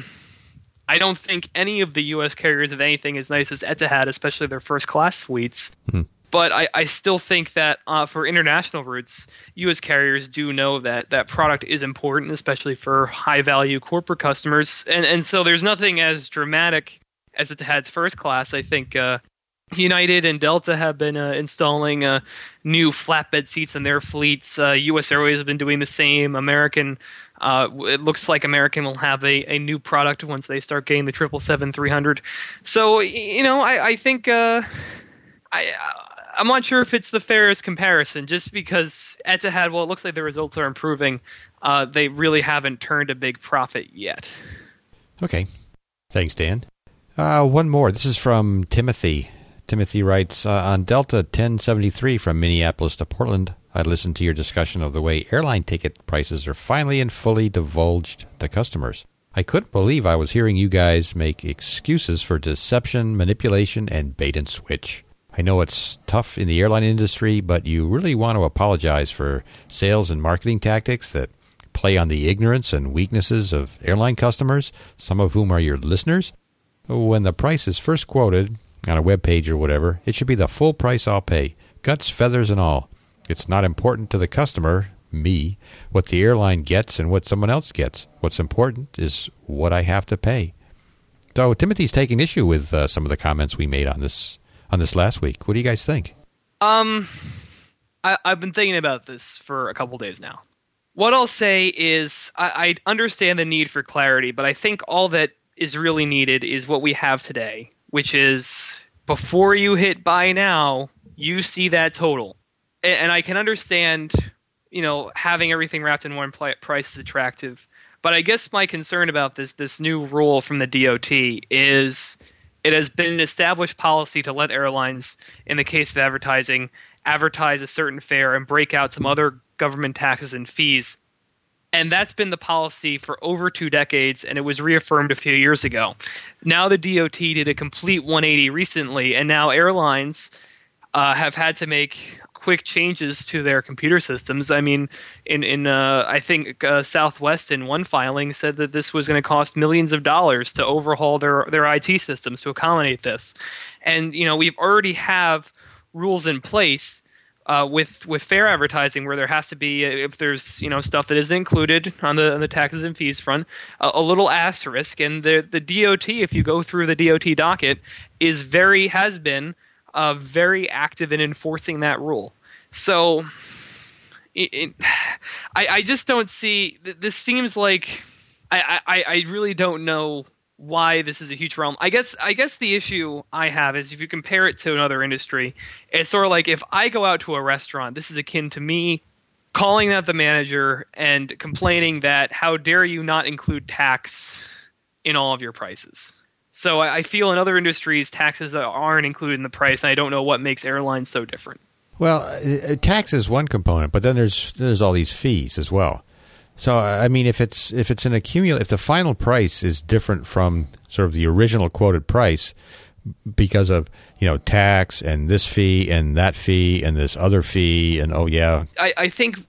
I don't think any of the U S carriers have anything as nice as Etihad, especially their first class suites. Mm-hmm. But I, I still think that uh, for international routes, U S carriers do know that that product is important, especially for high value corporate customers. And and so there's nothing as dramatic as Etihad's first class. I think uh, United and Delta have been uh, installing uh, new flatbed seats in their fleets. Uh, U S Airways have been doing the same. American, uh, it looks like American will have a, a new product once they start getting the triple seven three hundred. So, you know, I, I think uh, I, I'm not sure if it's the fairest comparison, just because Etihad, well, it looks like the results are improving. Uh, they really haven't turned a big profit yet. Okay. Thanks, Dan. Uh, one more. This is from Timothy. Timothy writes, uh, on Delta ten seventy-three from Minneapolis to Portland, I listened to your discussion of the way airline ticket prices are finally and fully divulged to customers. I couldn't believe I was hearing you guys make excuses for deception, manipulation, and bait and switch. I know it's tough in the airline industry, but you really want to apologize for sales and marketing tactics that play on the ignorance and weaknesses of airline customers, some of whom are your listeners. When the price is first quoted on a web page or whatever, it should be the full price I'll pay, guts, feathers, and all. It's not important to the customer, me, what the airline gets and what someone else gets. What's important is what I have to pay. So Timothy's taking issue with uh, some of the comments we made on this on this last week. What do you guys think? Um, I, I've been thinking about this for a couple days now. What I'll say is I, I understand the need for clarity, but I think all that is really needed is what we have today, which is before you hit buy now, you see that total. And, and I can understand, you know, having everything wrapped in one pl- price is attractive. But I guess my concern about this this new rule from the D O T is it has been an established policy to let airlines, in the case of advertising, advertise a certain fare and break out some other government taxes and fees. And that's been the policy for over two decades, and it was reaffirmed a few years ago. Now the D O T did a complete one eighty recently, and now airlines uh, have had to make quick changes to their computer systems. I mean, in in uh, I think uh, Southwest in one filing said that this was going to cost millions of dollars to overhaul their their I T systems to accommodate this. And you know, we've already have rules in place uh, with with fare advertising where there has to be, if there's you know stuff that isn't included on the on the taxes and fees front, a, a little asterisk. And the the D O T, if you go through the D O T docket, is very has been uh, very active in enforcing that rule. So, it, it, I, I just don't see. This seems like I, I, I really don't know why this is a huge problem. I guess I guess the issue I have is if you compare it to another industry, it's sort of like if I go out to a restaurant, this is akin to me calling out the manager and complaining that how dare you not include tax in all of your prices. So I, I feel in other industries taxes aren't included in the price, and I don't know what makes airlines so different. Well, uh, tax is one component, but then there's there's all these fees as well. So I mean, if it's if it's an accumul, if the final price is different from sort of the original quoted price because of you know tax and this fee and that fee and this other fee and oh yeah, I, I think,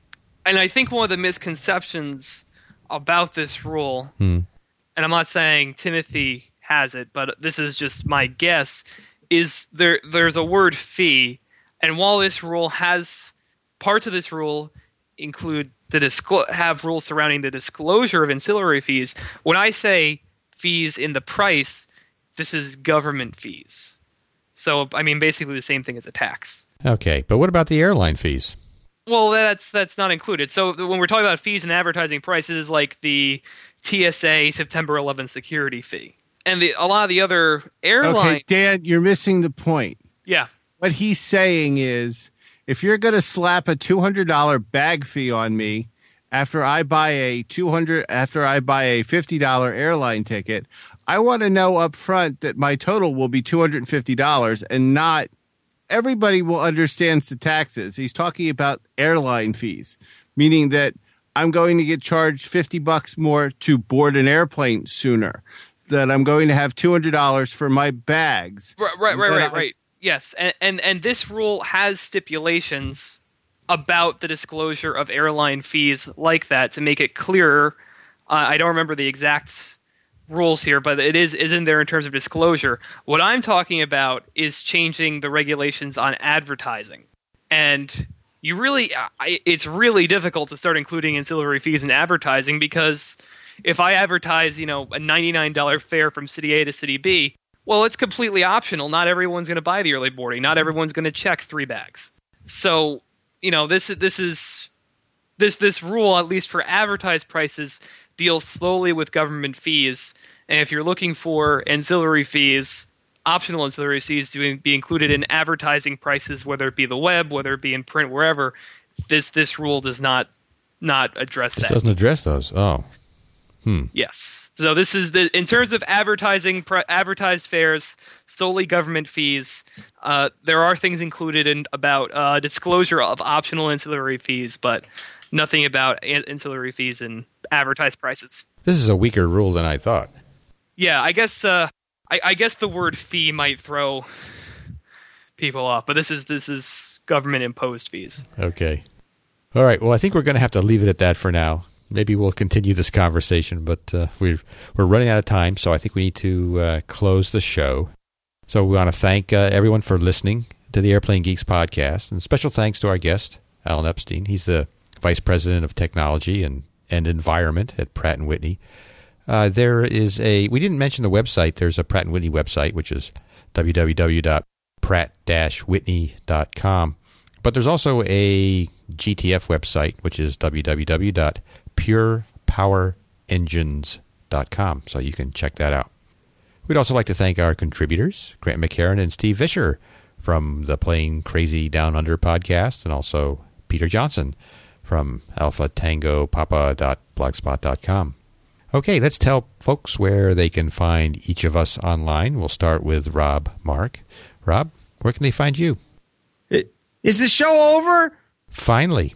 and I think one of the misconceptions about this rule, hmm. and I'm not saying Timothy has it, but this is just my guess, is there there's a word fee, and while this rule has parts of this rule include the disclo- have rules surrounding the disclosure of ancillary fees. When I say fees in the price, this is government fees. So, I mean, basically the same thing as a tax. Okay, but what about the airline fees? Well, that's that's not included. So when we're talking about fees and advertising prices, like the T S A September eleventh security fee. And the, a lot of the other airlines... Okay, Dan, you're missing the point. Yeah. What he's saying is, if you're going to slap a two hundred dollars bag fee on me after I buy a two hundred after I buy a fifty dollars airline ticket, I want to know up front that my total will be two hundred fifty dollars and not everybody will understand the taxes. He's talking about airline fees, meaning that I'm going to get charged fifty bucks more to board an airplane sooner, that I'm going to have two hundred dollars for my bags. Right, right, right, right, I, right. Yes, and, and and this rule has stipulations about the disclosure of airline fees like that to make it clearer. Uh, I don't remember the exact rules here, but it is, is in there in terms of disclosure. What I'm talking about is changing the regulations on advertising. And you really, I, it's really difficult to start including ancillary fees in advertising because if I advertise, you know, a ninety-nine dollars fare from city A to city B, well, it's completely optional. Not everyone's going to buy the early boarding. Not everyone's going to check three bags. So, you know, this this is this this rule, at least for advertised prices, deals slowly with government fees. And if you're looking for ancillary fees, optional ancillary fees to be included in advertising prices, whether it be the web, whether it be in print, wherever, this this rule does not not address this that. Doesn't address those. Oh. Hmm. Yes. So this is the in terms of advertising, pr- advertised fares, solely government fees. Uh, there are things included in about uh, disclosure of optional ancillary fees, but nothing about an- ancillary fees and advertised prices. This is a weaker rule than I thought. Yeah, I guess. Uh, I, I guess the word fee might throw people off. But this is this is government imposed fees. Okay. All right. Well, I think we're going to have to leave it at that for now. Maybe we'll continue this conversation, but uh, we're we're running out of time, so I think we need to uh, close the show. So we want to thank uh, everyone for listening to the Airplane Geeks podcast, and special thanks to our guest, Alan Epstein. He's the Vice President of Technology and, and Environment at Pratt and Whitney. Uh, there is a, we didn't mention the website. There's a Pratt and Whitney website, which is w w w dot pratt dash whitney dot com. But there's also a G T F website, which is w w w dot pure power engines dot com. So you can check that out. We'd also like to thank our contributors, Grant McHerron and Steve Vischer from the Plane Crazy Down Under podcast, and also Peter Johnson from alpha tango papa dot blogspot dot com. Okay, let's tell folks where they can find each of us online. We'll start with Rob Mark. Rob, where can they find you? It, is the show over? Finally.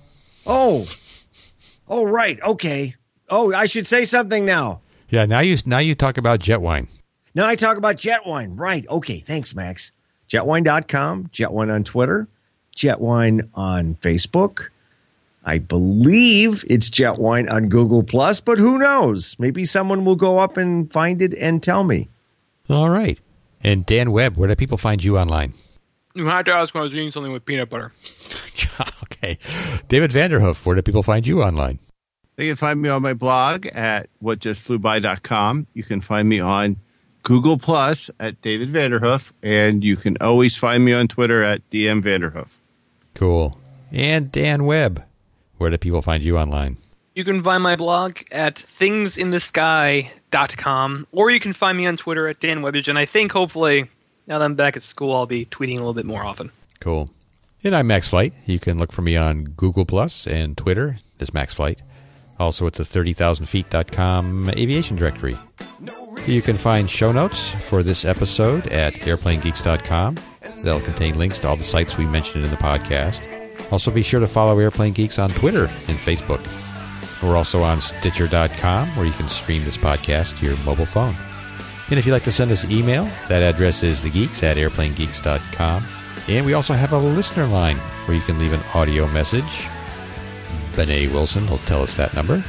Oh. Oh, right. Okay. Oh, I should say something now. Yeah, now you now you talk about jet wine. Now I talk about Jetwine. Right. Okay. Thanks, Max. jetwine dot com, Jetwine on Twitter, Jetwine on Facebook. I believe it's Jetwine on Google Plus, but who knows? Maybe someone will go up and find it and tell me. All right. And Dan Webb, where do people find you online? You had to ask when I was eating something with peanut butter. Okay. David Vanderhoof, where do people find you online? They can find me on my blog at what just flew by dot com. You can find me on Google Plus at David Vanderhoof, and you can always find me on Twitter at D M Vanderhoof. Cool. And Dan Webb, where do people find you online? You can find my blog at things in the sky dot com, or you can find me on Twitter at Dan Webbage, and I think hopefully, now that I'm back at school, I'll be tweeting a little bit more often. Cool. And I'm Max Flight. You can look for me on Google Plus and Twitter as Max Flight. Also at the thirty thousand feet dot com aviation directory. You can find show notes for this episode at airplane geeks dot com. They'll contain links to all the sites we mentioned in the podcast. Also be sure to follow Airplane Geeks on Twitter and Facebook. We're also on Stitcher dot com, where you can stream this podcast to your mobile phone. And if you'd like to send us email, that address is thegeeks at airplane geeks dot com. And we also have a listener line where you can leave an audio message. Benet Wilson will tell us that number.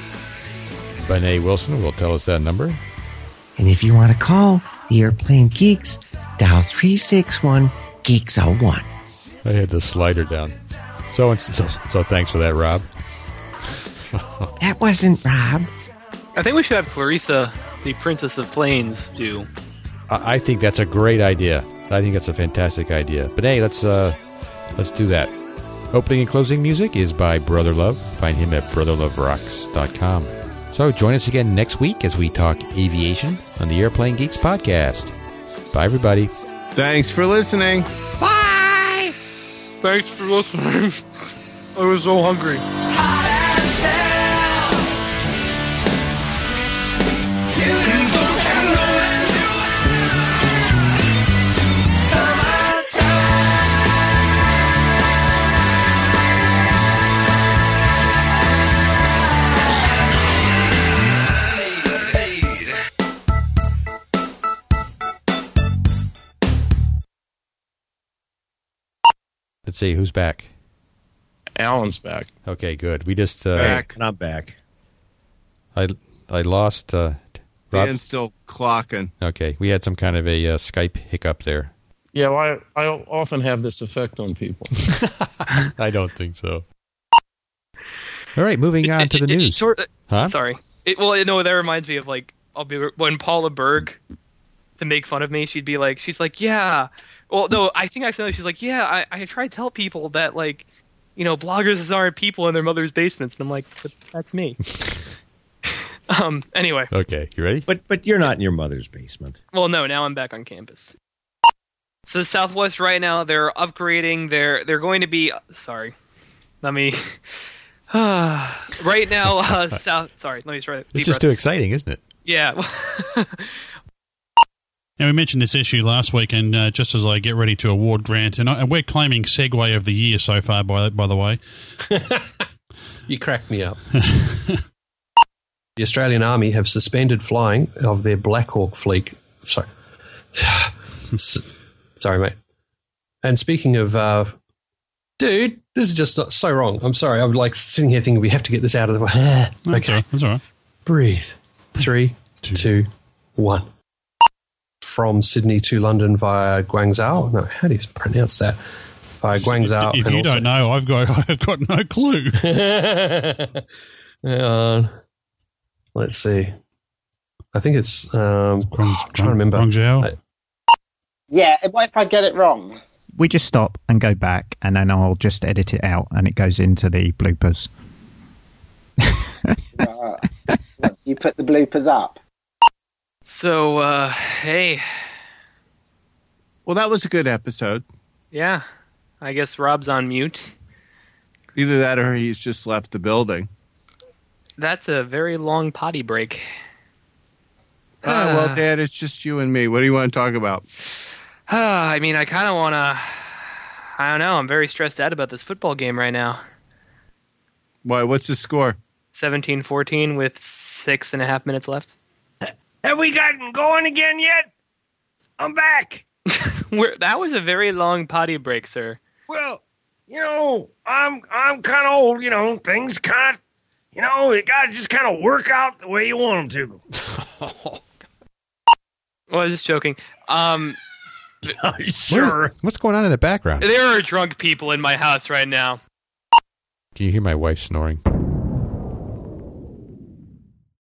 Benet Wilson will tell us that number. And if you want to call the Airplane Geeks, dial three six one geeks oh one. I had the slider down. So, so, so thanks for that, Rob. That wasn't Rob. I think we should have Clarissa, the Princess of Planes, do. I, I think that's a great idea. I think that's a fantastic idea. But hey, let's uh, let's do that. Opening and closing music is by Brother Love. Find him at brother love rocks dot com. So join us again next week as we talk aviation on the Airplane Geeks podcast. Bye, everybody. Thanks for listening. Bye! Thanks for listening. I was so hungry. Let's see, who's back? Alan's back. Okay, good. We just... Uh, back. And I'm back. I, I lost... Uh, Rob? Dan's still clocking. Okay, we had some kind of a uh, Skype hiccup there. Yeah, well, I, I often have this effect on people. I don't think so. All right, moving on it, to the it, news. It, sort of, huh? Sorry. It, well, no, that reminds me of, like, I'll be when Paula Berg, to make fun of me, she'd be like, she's like, yeah... Well, no, I think accidentally she's like, yeah, I, I try to tell people that, like, you know, bloggers aren't people in their mother's basements. And I'm like, but that's me. um. Anyway. Okay, you ready? But but you're not in your mother's basement. Well, no, now I'm back on campus. So Southwest right now, they're upgrading. They're, they're going to be... Sorry. Let me... right now, uh, South... Sorry, let me try that. It's just too exciting, isn't it? Yeah. Now, we mentioned this issue last week, and uh, just as I get ready to award Grant, and, I, and we're claiming Segway of the Year so far, by, by the way. You cracked me up. The Australian Army have suspended flying of their Black Hawk fleet. Sorry. Sorry, mate. And speaking of, uh, dude, this is just not, so wrong. I'm sorry. I'm like sitting here thinking we have to get this out of the way. That's Okay. all right. That's all right. Breathe. Three, two. two, one. From Sydney to London via Guangzhou. No, how do you pronounce that? Via Guangzhou. If and you also- don't know, I've got I've got no clue. Hang on. Let's see. I think it's. Um, Guang- I'm trying to remember. Guangzhou. I- Yeah, what if I get it wrong? We just stop and go back, and then I'll just edit it out, and it goes into the bloopers. Uh, look, you put the bloopers up. So, uh, hey, Well, that was a good episode. yeah, I guess Rob's on mute. Either that or he's just left the building. That's a very long potty break. Uh, well, Dad, it's just you and me. What do you want to talk about? I mean, I kind of want to. I don't know. I'm very stressed out about this football game right now. Why? What's the score? seventeen fourteen with six and a half minutes left. Have we gotten going again yet? I'm back. We're, that was a very long potty break, sir. Well, you know, I'm I'm kind of old. You know, things kind of, you know, it got to just kind of work out the way you want them to. Well, I was just joking. Um, Sure. What- what's going on in the background? there are drunk people in my house right now. Can you hear my wife snoring?